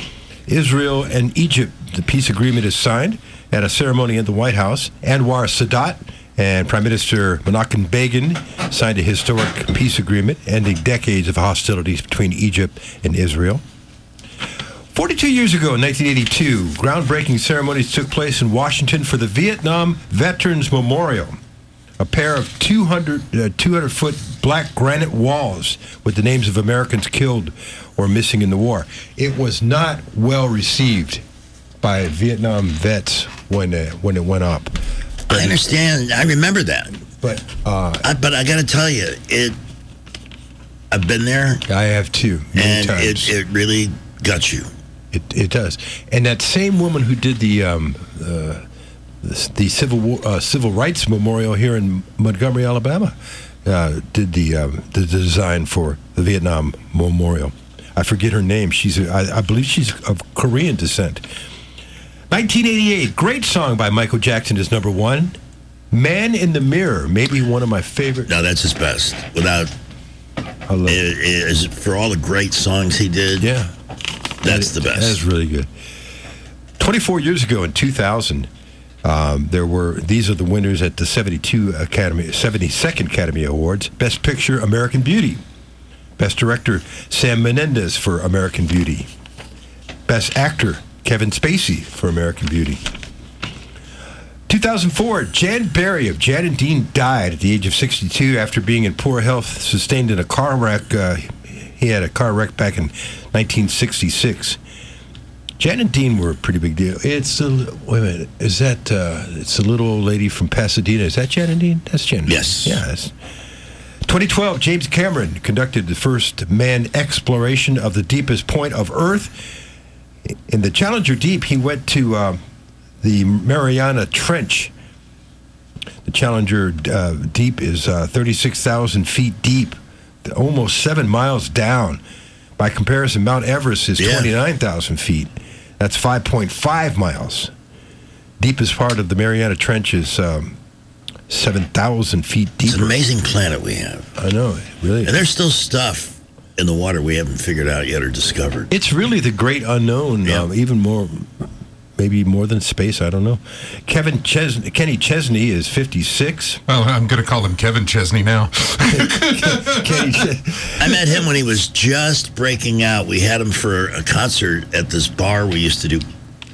Israel and Egypt, the peace agreement is signed at a ceremony at the White House. Anwar Sadat and Prime Minister Menachem Begin signed a historic peace agreement ending decades of hostilities between Egypt and Israel. forty-two years ago, in nineteen eighty-two, groundbreaking ceremonies took place in Washington for the Vietnam Veterans Memorial, a pair of two hundred, uh, two hundred foot black granite walls with the names of Americans killed or missing in the war. It was not well received by Vietnam vets when, uh, when it went up. But I understand. I remember that. But uh, I, but I got to tell you, it. I've been there. I have too, many and times. it it really guts you. It it does. And that same woman who did the um, uh, the, the civil war, uh, civil rights memorial here in Montgomery, Alabama, uh, did the uh, the design for the Vietnam Memorial. I forget her name. She's a, I, I believe she's of Korean descent. nineteen eighty-eight, great song by Michael Jackson is number one. Man in the Mirror, maybe one of my favorite. No, that's his best. Without, I love it, it is for all the great songs he did. Yeah, that's that, the best. That is really good. twenty-four years ago in two thousand, um, there were these are the winners at the seventy-two Academy, seventy-second Academy Awards. Best Picture, American Beauty. Best Director, Sam Menendez for American Beauty. Best Actor, Kevin Spacey for American Beauty. two thousand four, Jan Berry of Jan and Dean died at the age of sixty-two after being in poor health, sustained in a car wreck. Uh, he had a car wreck back in nineteen sixty-six. Jan and Dean were a pretty big deal. It's a, wait a minute, is that, uh, it's a little old lady from Pasadena. Is that Jan and Dean? That's Jan. Yes. Yeah. That's, twenty twelve, James Cameron conducted the first manned exploration of the deepest point of Earth. In the Challenger Deep, he went to uh, the Mariana Trench. The Challenger uh, Deep is uh, thirty-six thousand feet deep, almost seven miles down. By comparison, Mount Everest is Yeah. twenty-nine thousand feet. That's five point five miles. Deepest part of the Mariana Trench is um, seven thousand feet deeper. It's an amazing planet we have. I know, it really is. And there's still stuff in the water we haven't figured out yet or discovered. It's really the great unknown, Yeah. um, even more, maybe more than space, I don't know. Kevin Ches- Kenny Chesney is fifty-six. Well, I'm going to call him Kevin Chesney now. Kenny Ches- I met him when he was just breaking out. We had him for a concert at this bar we used to do.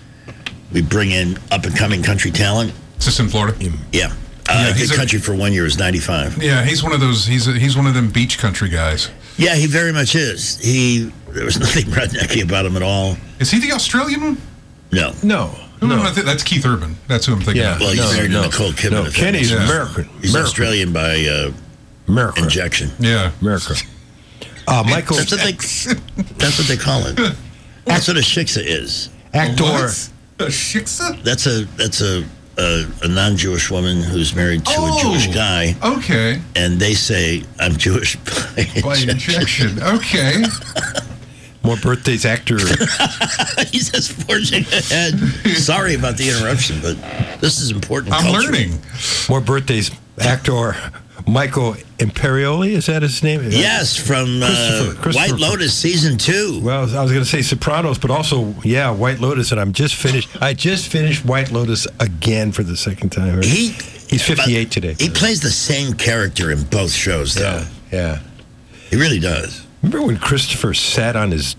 We bring in up-and-coming country talent. Is this in Florida? Yeah. Uh, Yeah, I he's did a- country for one year. It was ninety-five. Yeah, he's one of those. He's a, he's one of them beach country guys. Yeah, he very much is. He There was nothing rednecky about him at all. Is he the Australian one? No. No. No, no, I think that's Keith Urban. That's who I'm thinking. Yeah. of. Well, he's No, married no. to Nicole Kidman. No, if that Kenny's makes sense. American. He's American. Australian by uh, America. injection. Yeah. America. Uh, Michael, That's what they. That's what they call it. That's what a shiksa is. actor. What? A shiksa? That's a that's a a, a non-Jewish woman who's married to Oh. a Jewish guy, Okay. and they say I'm Jewish by By injection. injection. Okay. More birthdays, actor. He's just forging ahead. Sorry about the interruption, but this is important. I'm culture. learning. More birthdays, actor Michael Imperioli. Is that his name? Yes, from uh, Christopher- Christopher- White Lotus season two. Well, I was going to say Sopranos, but also, yeah, White Lotus, and I'm just finished. I just finished White Lotus again for the second time. He He's fifty-eight but today. He plays the same character in both shows, though. Yeah, yeah. He really does. Remember when Christopher sat on his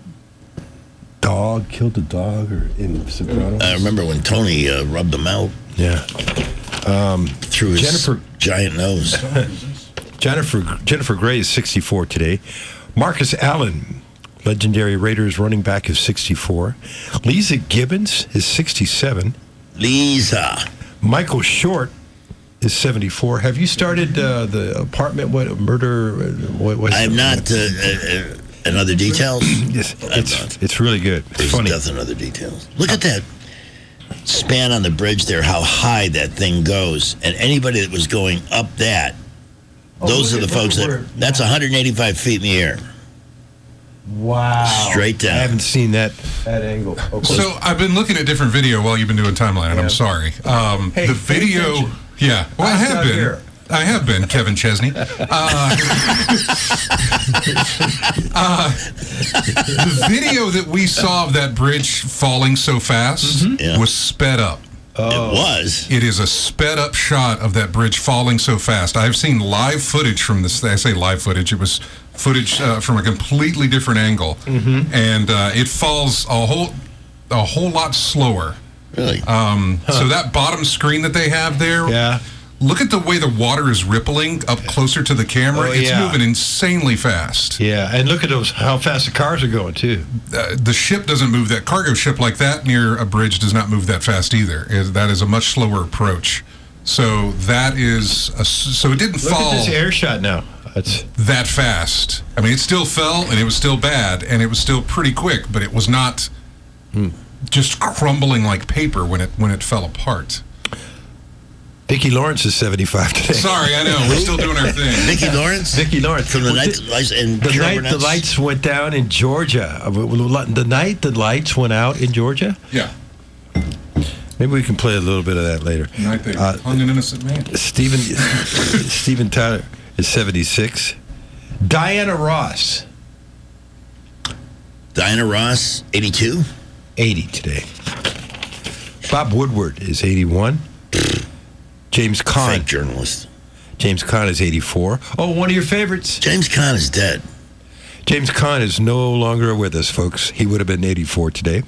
dog, killed a dog, or in Sopranos? I remember when Tony uh, rubbed him out Yeah. Um, through his Jennifer giant nose. Jennifer Jennifer Gray is sixty-four today. Marcus Allen, legendary Raiders running back, is sixty-four. Lisa Gibbons is sixty-seven. Lisa. Michael Short is seventy-four. Have you started uh, the apartment? What murder? uh, What was? I have not. Uh, uh, uh, and other details? Yes, it's it's really good. It's There's funny. death and other details. Look at that span on the bridge there, how high that thing goes. And anybody that was going up that, those look are the at- folks look that, at where- that's one hundred eighty-five feet in the air. Wow. Straight down. I haven't seen that that angle. Okay. So I've been looking at different video while you've been doing timeline, and Yeah. I'm sorry. Um, Hey, the pay video, attention. yeah. Well, I Eyes have down been. here. I have been, Kevin Chesney. Uh, uh, the video that we saw of that bridge falling so fast Yeah. was sped up. It was. It is a sped up shot of that bridge falling so fast. I've seen live footage from this. I say live footage. It was footage uh, from a completely different angle, and uh, it falls a whole a whole lot slower. Really? Um, So that bottom screen that they have there. Yeah. Look at the way the water is rippling up closer to the camera. Oh, it's yeah. moving insanely fast. Yeah, and look at those how fast the cars are going too. Uh, the ship doesn't move that. Cargo ship like that near a bridge does not move that fast either. Is that is a much slower approach. So that is a, so it didn't Look fall at this air shot now. That's that fast. I mean, it still fell and it was still bad and it was still pretty quick, but it was not just crumbling like paper when it when it fell apart. Vicki Lawrence is seventy-five today. Sorry, I know we're still doing our thing. Vicki Lawrence? Vicki Lawrence From the Well, night di- the lights and the Carol night the Burnett's- lights went down in Georgia. Uh, The night the lights went out in Georgia. Yeah. Maybe we can play a little bit of that later. Night they Uh, hung an innocent man. Stephen Stephen Tyler is seventy-six. Diana Ross, Diana Ross, eighty-two. eighty today. Bob Woodward is eighty-one. James Caan. Fake journalist. James Caan is eighty-four. Oh, one of your favorites. James Caan is dead. James Caan is no longer with us, folks. He would have been eighty-four today.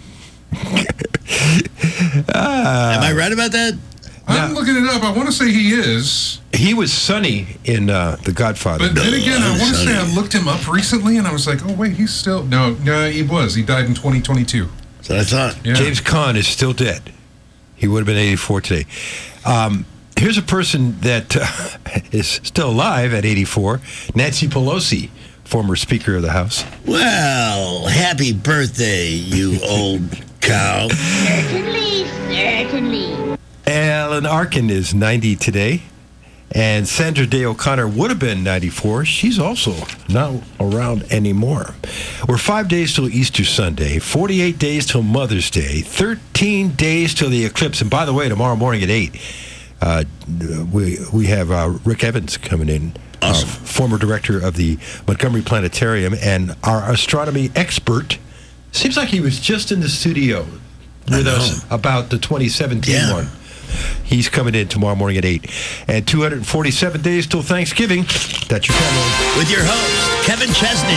Ah. Am I right about that? I'm looking it up. I want to say he is. He was Sonny in uh, The Godfather. But then again, I I'm want to say I sorry. looked him up recently, and I was like, "Oh wait, he's still no, no, he was. He died in twenty twenty-two." That's what I thought. Yeah. James Caan is still dead. He would have been eighty-four today. Um, here's a person that uh, is still alive at eighty-four, Nancy Pelosi, former Speaker of the House. Well, happy birthday, you old cow. Certainly, certainly. Alan Arkin is ninety today. And Sandra Day O'Connor would have been ninety-four. She's also not around anymore. We're five days till Easter Sunday, forty-eight days till Mother's Day, thirteen days till the eclipse. And by the way, tomorrow morning at eight, uh, we we have uh, Rick Evans coming in, awesome. uh, former director of the Montgomery Planetarium, and our astronomy expert. Seems like he was just in the studio with us about the twenty seventeen yeah. one. He's coming in tomorrow morning at eight. And two hundred forty-seven days till Thanksgiving. That's your family. With your host, Kevin Chesney.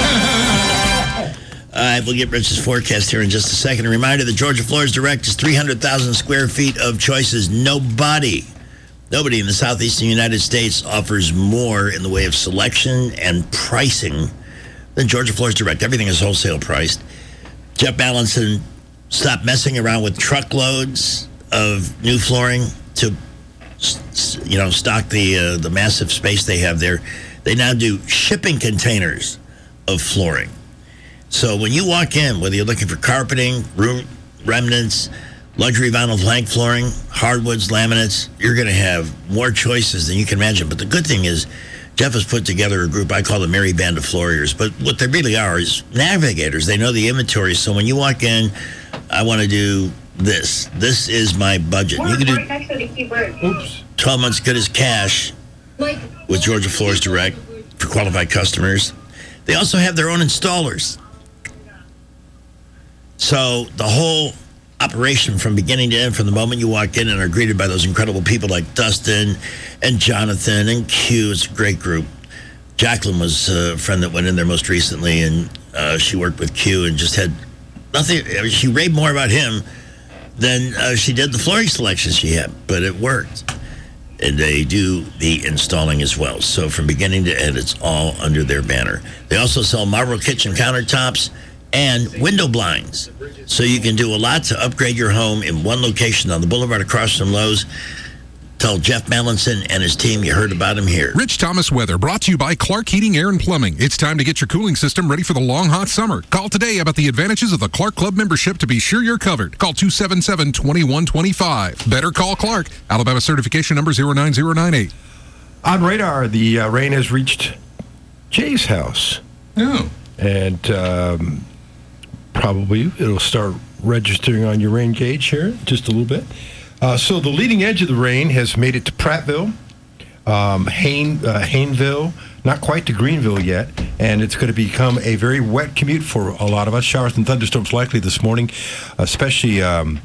All right, we'll get Rich's forecast here in just a second. A reminder, the Georgia Floors Direct is three hundred thousand square feet of choices. Nobody, nobody in the southeastern United States offers more in the way of selection and pricing than Georgia Floors Direct. Everything is wholesale priced. Jeff Ballinson stopped messing around with truckloads of new flooring to, you know, stock the uh, the massive space they have there. They now do shipping containers of flooring. So when you walk in, whether you're looking for carpeting, room remnants, luxury vinyl plank flooring, hardwoods, laminates, you're going to have more choices than you can imagine. But the good thing is, Jeff has put together a group I call the Merry Band of Flooriers. But what they really are is navigators. They know the inventory. So when you walk in, I want to do this. This is my budget. You can do Oops. twelve months good as cash with Georgia Floors Direct for qualified customers. They also have their own installers. So the whole operation from beginning to end, from the moment you walk in and are greeted by those incredible people like Dustin and Jonathan and Q, it's a great group. Jacqueline was a friend that went in there most recently, and uh, she worked with Q and just had nothing. She raved more about him than uh, she did the flooring selection she had, but it worked. And they do the installing as well. So from beginning to end, it's all under their banner. They also sell marble kitchen countertops and window blinds. So you can do a lot to upgrade your home in one location on the boulevard across from Lowe's. Tell Jeff Ballinson and his team you heard about him here. Rich Thomas Weather, brought to you by Clark Heating, Air and Plumbing. It's time to get your cooling system ready for the long, hot summer. Call today about the advantages of the Clark Club membership to be sure you're covered. Call two seven seven, two one two five. Better call Clark. Alabama certification number zero nine zero nine eight. On radar, the uh, rain has reached Jay's house. Oh. And um, probably it'll start registering on your rain gauge here in just a little bit. Uh, so the leading edge of the rain has made it to Prattville, um, Hain, uh, Hainville, not quite to Greenville yet, and it's going to become a very wet commute for a lot of us. Showers and thunderstorms likely this morning, especially, um,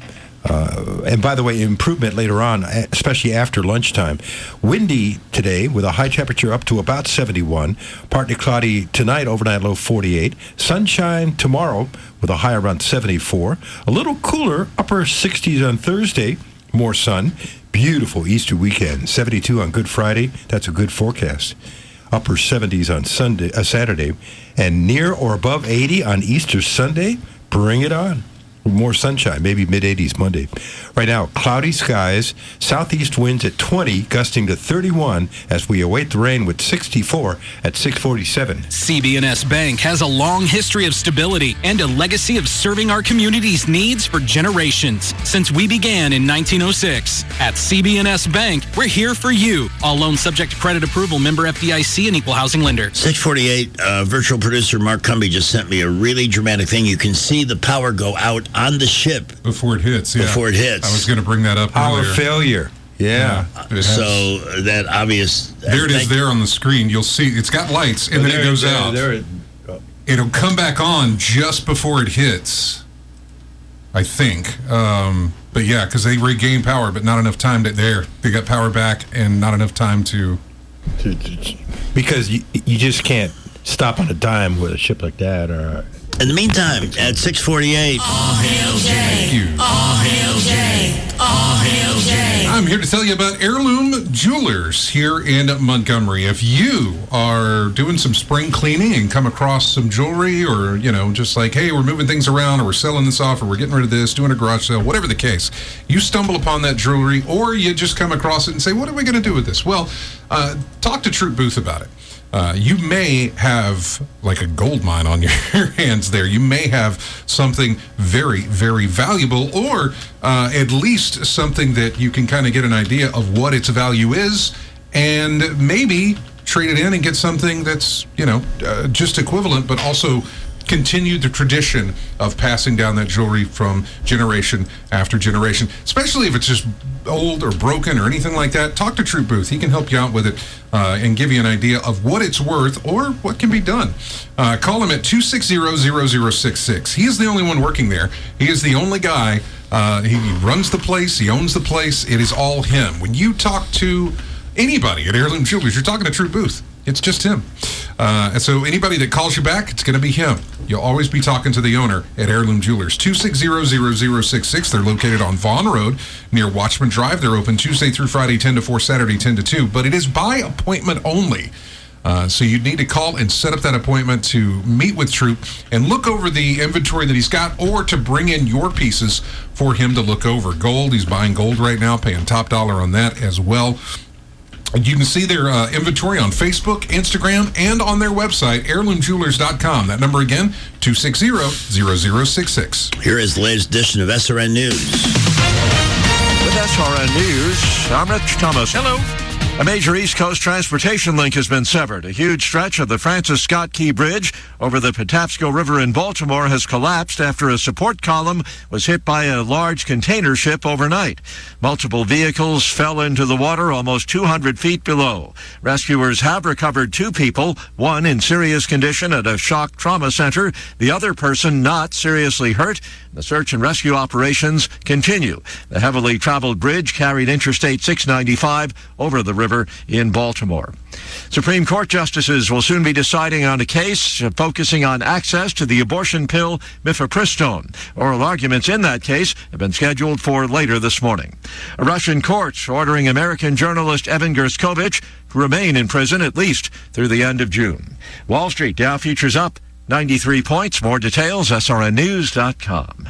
uh, and by the way, improvement later on, especially after lunchtime. Windy today with a high temperature up to about seventy-one, partly cloudy tonight, overnight low forty-eight. Sunshine tomorrow with a high around seventy-four. A little cooler, upper sixties on Thursday. More sun. Beautiful Easter weekend. seventy-two on Good Friday. That's a good forecast. Upper seventies on Sunday, uh, Saturday. And near or above eighty on Easter Sunday. Bring it on. More sunshine, maybe mid-eighties Monday. Right now, cloudy skies, southeast winds at twenty, gusting to thirty-one as we await the rain with sixty-four at six forty-seven. C B N S Bank has a long history of stability and a legacy of serving our community's needs for generations since we began in nineteen oh six. At C B N S Bank, we're here for you. All loans subject to credit approval, member F D I C and equal housing lender. six forty-eight, uh, virtual producer Mark Cumby just sent me a really dramatic thing. You can see the power go out on the ship before it hits. Yeah. Before it hits. I was going to bring that up Power earlier. failure. Yeah. yeah has, so that obvious. There it is there on the screen. You'll see it's got lights and oh, then it goes there, out. There it, oh. It'll come back on just before it hits, I think. Um, but yeah, because they regain power, but not enough time to there. They got power back and not enough time to. to, to because you, you just can't stop on a dime with a ship like that, or In the meantime, at six forty-eight. All hail Jay. All hail Jay. All hail Jay. I'm here to tell you about Heirloom Jewelers here in Montgomery. If you are doing some spring cleaning and come across some jewelry, or, you know, just like, hey, we're moving things around, or we're selling this off, or we're getting rid of this, doing a garage sale, whatever the case, you stumble upon that jewelry, or you just come across it and say, what are we going to do with this? Well, uh, talk to Troop Booth about it. Uh, you may have like a gold mine on your hands there. You may have something very, very valuable, or uh, at least something that you can kind of get an idea of what its value is, and maybe trade it in and get something that's, you know, uh, just equivalent, but also continue the tradition of passing down that jewelry from generation after generation, especially if it's just old or broken or anything like that. Talk to Troop Booth. He can help you out with it uh, and give you an idea of what it's worth or what can be done. Uh, call him at two six zero, zero zero six six. He is the only one working there. He is the only guy. Uh, he runs the place. He owns the place. It is all him. When you talk to anybody at Heirloom Jewelers, you're talking to Troop Booth. It's just him. Uh, and so anybody that calls you back, it's going to be him. You'll always be talking to the owner at Heirloom Jewelers. two six zero, zero zero six six. They're located on Vaughn Road near Watchman Drive. They're open Tuesday through Friday, ten to four, Saturday, ten to two. But it is by appointment only. Uh, so you need to call and set up that appointment to meet with Troop and look over the inventory that he's got, or to bring in your pieces for him to look over. Gold, he's buying gold right now, paying top dollar on that as well. You can see their uh, inventory on Facebook, Instagram, and on their website, heirloom jewelers dot com. That number again, two six zero, zero zero six six. Here is the latest edition of S R N News. With S R N News, I'm Rich Thomas. Hello. A major East Coast transportation link has been severed. A huge stretch of the Francis Scott Key Bridge over the Patapsco River in Baltimore has collapsed after a support column was hit by a large container ship overnight. Multiple vehicles fell into the water almost two hundred feet below. Rescuers have recovered two people, one in serious condition at a shock trauma center, the other person not seriously hurt. The search and rescue operations continue. The heavily traveled bridge carried Interstate six ninety-five over the river in Baltimore. Supreme Court justices will soon be deciding on a case focusing on access to the abortion pill mifepristone. Oral arguments in that case have been scheduled for later this morning. A Russian court ordering American journalist Evan Gerskovich to remain in prison at least through the end of June. Wall Street Dow futures up ninety-three points. More details, S R N news dot com.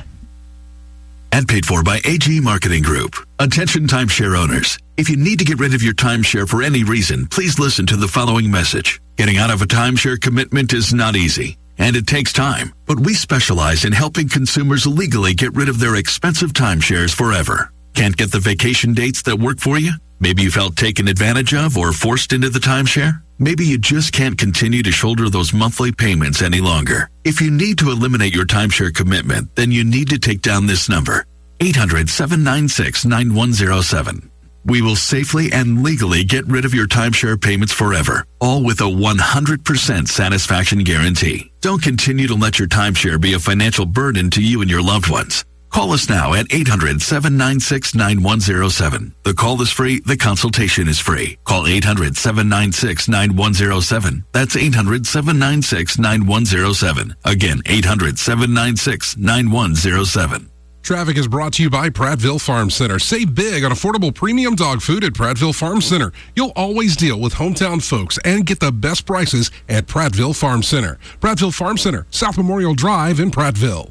And paid for by A G Marketing Group. Attention timeshare owners. If you need to get rid of your timeshare for any reason, please listen to the following message. Getting out of a timeshare commitment is not easy, and it takes time. But we specialize in helping consumers legally get rid of their expensive timeshares forever. Can't get the vacation dates that work for you? Maybe you felt taken advantage of or forced into the timeshare? Maybe you just can't continue to shoulder those monthly payments any longer. If you need to eliminate your timeshare commitment, then you need to take down this number, eight hundred, seven nine six, nine one zero seven. We will safely and legally get rid of your timeshare payments forever, all with a one hundred percent satisfaction guarantee. Don't continue to let your timeshare be a financial burden to you and your loved ones. Call us now at eight hundred, seven nine six, nine one zero seven. The call is free. The consultation is free. Call eight hundred, seven nine six, nine one zero seven. That's eight hundred, seven nine six, nine one zero seven. Again, eight hundred, seven nine six, nine one zero seven. Traffic is brought to you by Prattville Farm Center. Save big on affordable premium dog food at Prattville Farm Center. You'll always deal with hometown folks and get the best prices at Prattville Farm Center. Prattville Farm Center, South Memorial Drive in Prattville.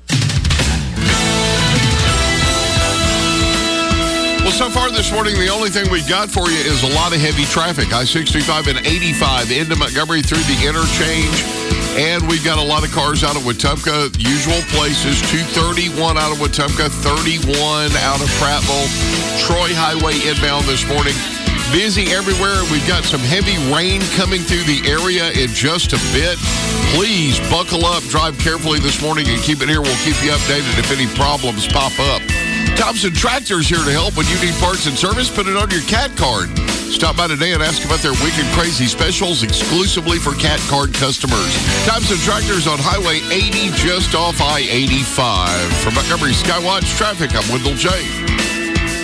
Well, so far this morning, the only thing we've got for you is a lot of heavy traffic. I sixty-five and eighty-five into Montgomery through the interchange. And we've got a lot of cars out of Wetumpka. Usual places, two thirty-one out of Wetumpka, thirty-one out of Prattville. Troy Highway inbound this morning. Busy everywhere. We've got some heavy rain coming through the area in just a bit. Please buckle up, drive carefully this morning, and keep it here. We'll keep you updated if any problems pop up. Thompson Tractor's here to help when you need parts and service. Put it on your CAT card. Stop by today and ask about their wicked crazy specials exclusively for CAT card customers. Thompson Tractor's on Highway eighty just off I eighty-five. From Montgomery Skywatch Traffic, I'm Wendell J.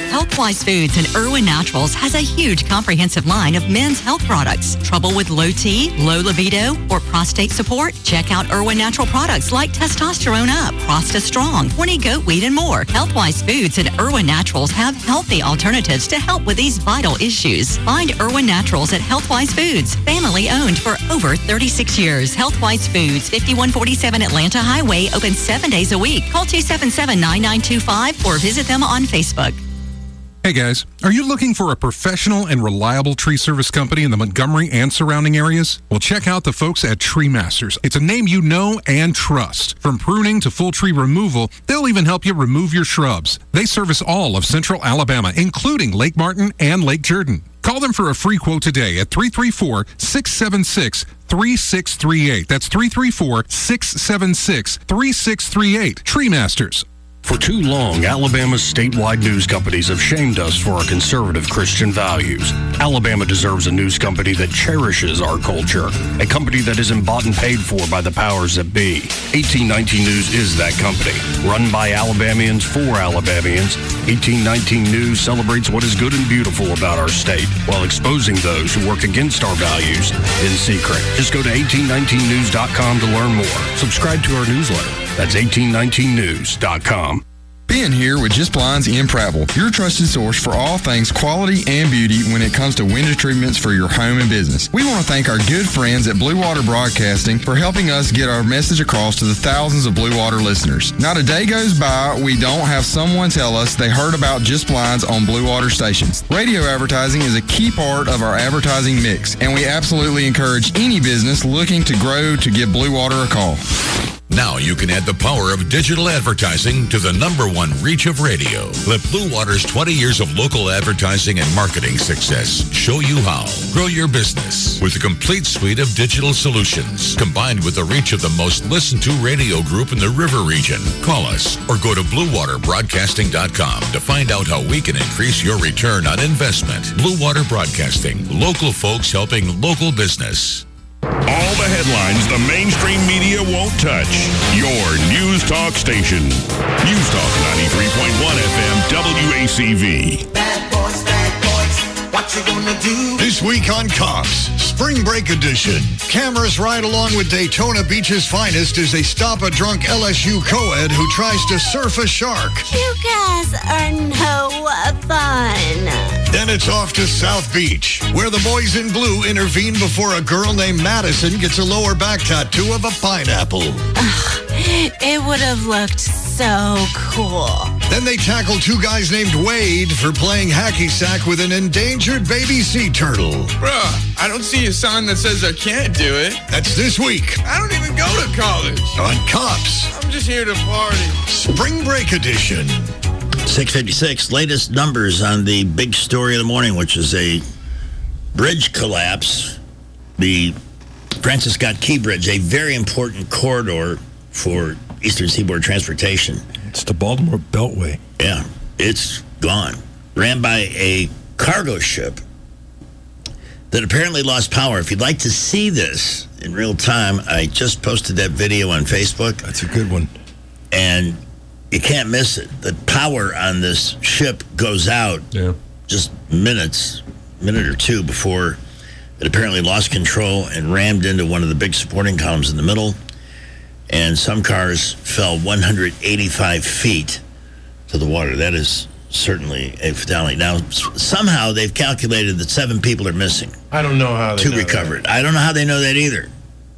Healthwise Foods and Irwin Naturals has a huge comprehensive line of men's health products. Trouble with low T, low libido, or prostate support? Check out Irwin Natural products like Testosterone Up, Prosta Strong, Horny Goat Weed, and more. Healthwise Foods and Irwin Naturals have healthy alternatives to help with these vital issues. Find Irwin Naturals at Healthwise Foods, family owned for over thirty-six years. Healthwise Foods, fifty-one forty-seven Atlanta Highway, open seven days a week. Call two seven seven, nine nine two five or visit them on Facebook. Hey guys, are you looking for a professional and reliable tree service company in the Montgomery and surrounding areas? Well, check out the folks at Tree Masters. It's a name you know and trust. From pruning to full tree removal, they'll even help you remove your shrubs. They service all of Central Alabama, including Lake Martin and Lake Jordan. Call them for a free quote today at three three four, six seven six, three six three eight. That's three three four, six seven six, three six three eight. Tree Masters. For too long, Alabama's statewide news companies have shamed us for our conservative Christian values. Alabama deserves a news company that cherishes our culture, a company that isn't bought and paid for by the powers that be. eighteen nineteen News is that company. Run by Alabamians for Alabamians, eighteen nineteen News celebrates what is good and beautiful about our state while exposing those who work against our values in secret. Just go to eighteen nineteen news dot com to learn more. Subscribe to our newsletter. That's eighteen nineteen news dot com. Ben here with Just Blinds in Prattville, your trusted source for all things quality and beauty when it comes to window treatments for your home and business. We want to thank our good friends at Blue Water Broadcasting for helping us get our message across to the thousands of Blue Water listeners. Not a day goes by we don't have someone tell us they heard about Just Blinds on Blue Water stations. Radio advertising is a key part of our advertising mix, and we absolutely encourage any business looking to grow to give Blue Water a call. Now you can add the power of digital advertising to the number one reach of radio. Let Blue Water's twenty years of local advertising and marketing success show you how. Grow your business with a complete suite of digital solutions, combined with the reach of the most listened to radio group in the River region. Call us or go to blue water broadcasting dot com to find out how we can increase your return on investment. Blue Water Broadcasting, local folks helping local business. All the headlines the mainstream media won't touch. Your News Talk station. News Talk ninety-three point one F M W A C V. Bad boys, bad boys, what you gonna do? This week on Cops, Spring Break Edition. Cameras ride along with Daytona Beach's finest as they stop a drunk L S U co-ed who tries to surf a shark. You guys are no fun. Then it's off to South Beach, where the boys in blue intervene before a girl named Madison gets a lower back tattoo of a pineapple. Ugh, it would have looked so cool. Then they tackle two guys named Wade for playing hacky sack with an endangered baby sea turtle. Bruh, I don't see a sign that says I can't do it. That's this week. I don't even go to college. On Cops. I'm just here to party. Spring Break Edition. six fifty-six, latest numbers on the big story of the morning, which is a bridge collapse. The Francis Scott Key Bridge, a very important corridor for Eastern Seaboard transportation. It's the Baltimore Beltway. Yeah, it's gone. Ran by a cargo ship that apparently lost power. If you'd like to see this in real time, I just posted that video on Facebook. That's a good one. And you can't miss it. The power on this ship goes out yeah. just minutes, minute or two before it apparently lost control and rammed into one of the big supporting columns in the middle. And some cars fell one hundred eighty-five feet to the water. That is certainly a fatality. Now, somehow they've calculated that seven people are missing. I don't know how they to know recover that. it. I don't know how they know that either.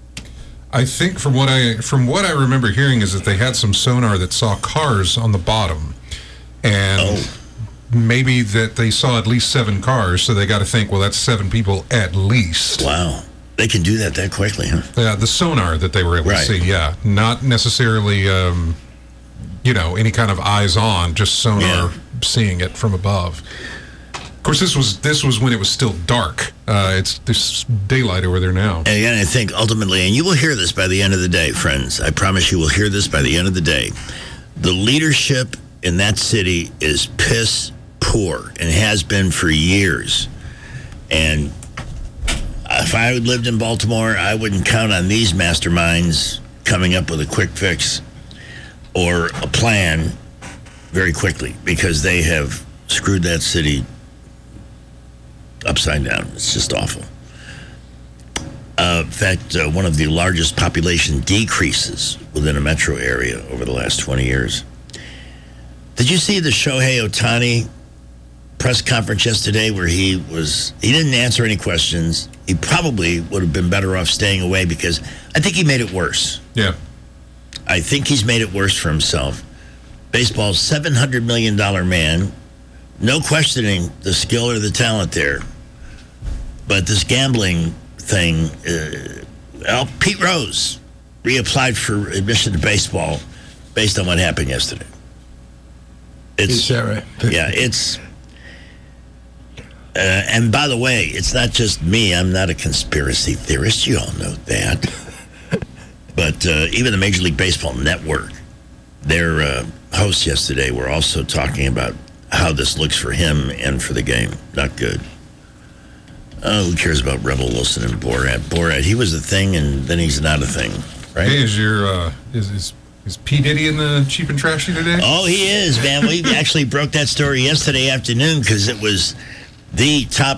I think from what I from what I remember hearing is that they had some sonar that saw cars on the bottom, and oh. maybe that they saw at least seven cars. So they got to think, well, that's seven people at least. Wow, they can do that that quickly, huh? Yeah, the sonar that they were able right. to see. Yeah, not necessarily, um, you know, any kind of eyes on, just sonar yeah. seeing it from above. Of course, this was this was when it was still dark. Uh, it's there's daylight over there now. And again, I think ultimately, and you will hear this by the end of the day, friends. I promise you will hear this by the end of the day. The leadership in that city is piss poor and has been for years. And if I had lived in Baltimore, I wouldn't count on these masterminds coming up with a quick fix or a plan very quickly, because they have screwed that city upside down. It's just awful. Uh, in fact, uh, one of the largest population decreases within a metro area over the last twenty years. Did you see the Shohei Ohtani press conference yesterday where he was, he didn't answer any questions. He probably would have been better off staying away because I think he made it worse. Yeah. I think he's made it worse for himself. Baseball's seven hundred million dollars man, no questioning the skill or the talent there. But this gambling thing, uh, well, Pete Rose reapplied for admission to baseball based on what happened yesterday. It's, Is that right? Yeah, it's... Uh, and by the way, it's not just me. I'm not a conspiracy theorist. You all know that. But uh, even the Major League Baseball Network, their uh, hosts yesterday were also talking about how this looks for him and for the game. Not good. Oh, who cares about Rebel Wilson and Borat? Borat, he was a thing, and then he's not a thing, right? Hey, is your uh, is, is is P Diddy in the cheap and trashy today? Oh, he is, man. We actually broke that story yesterday afternoon because it was the top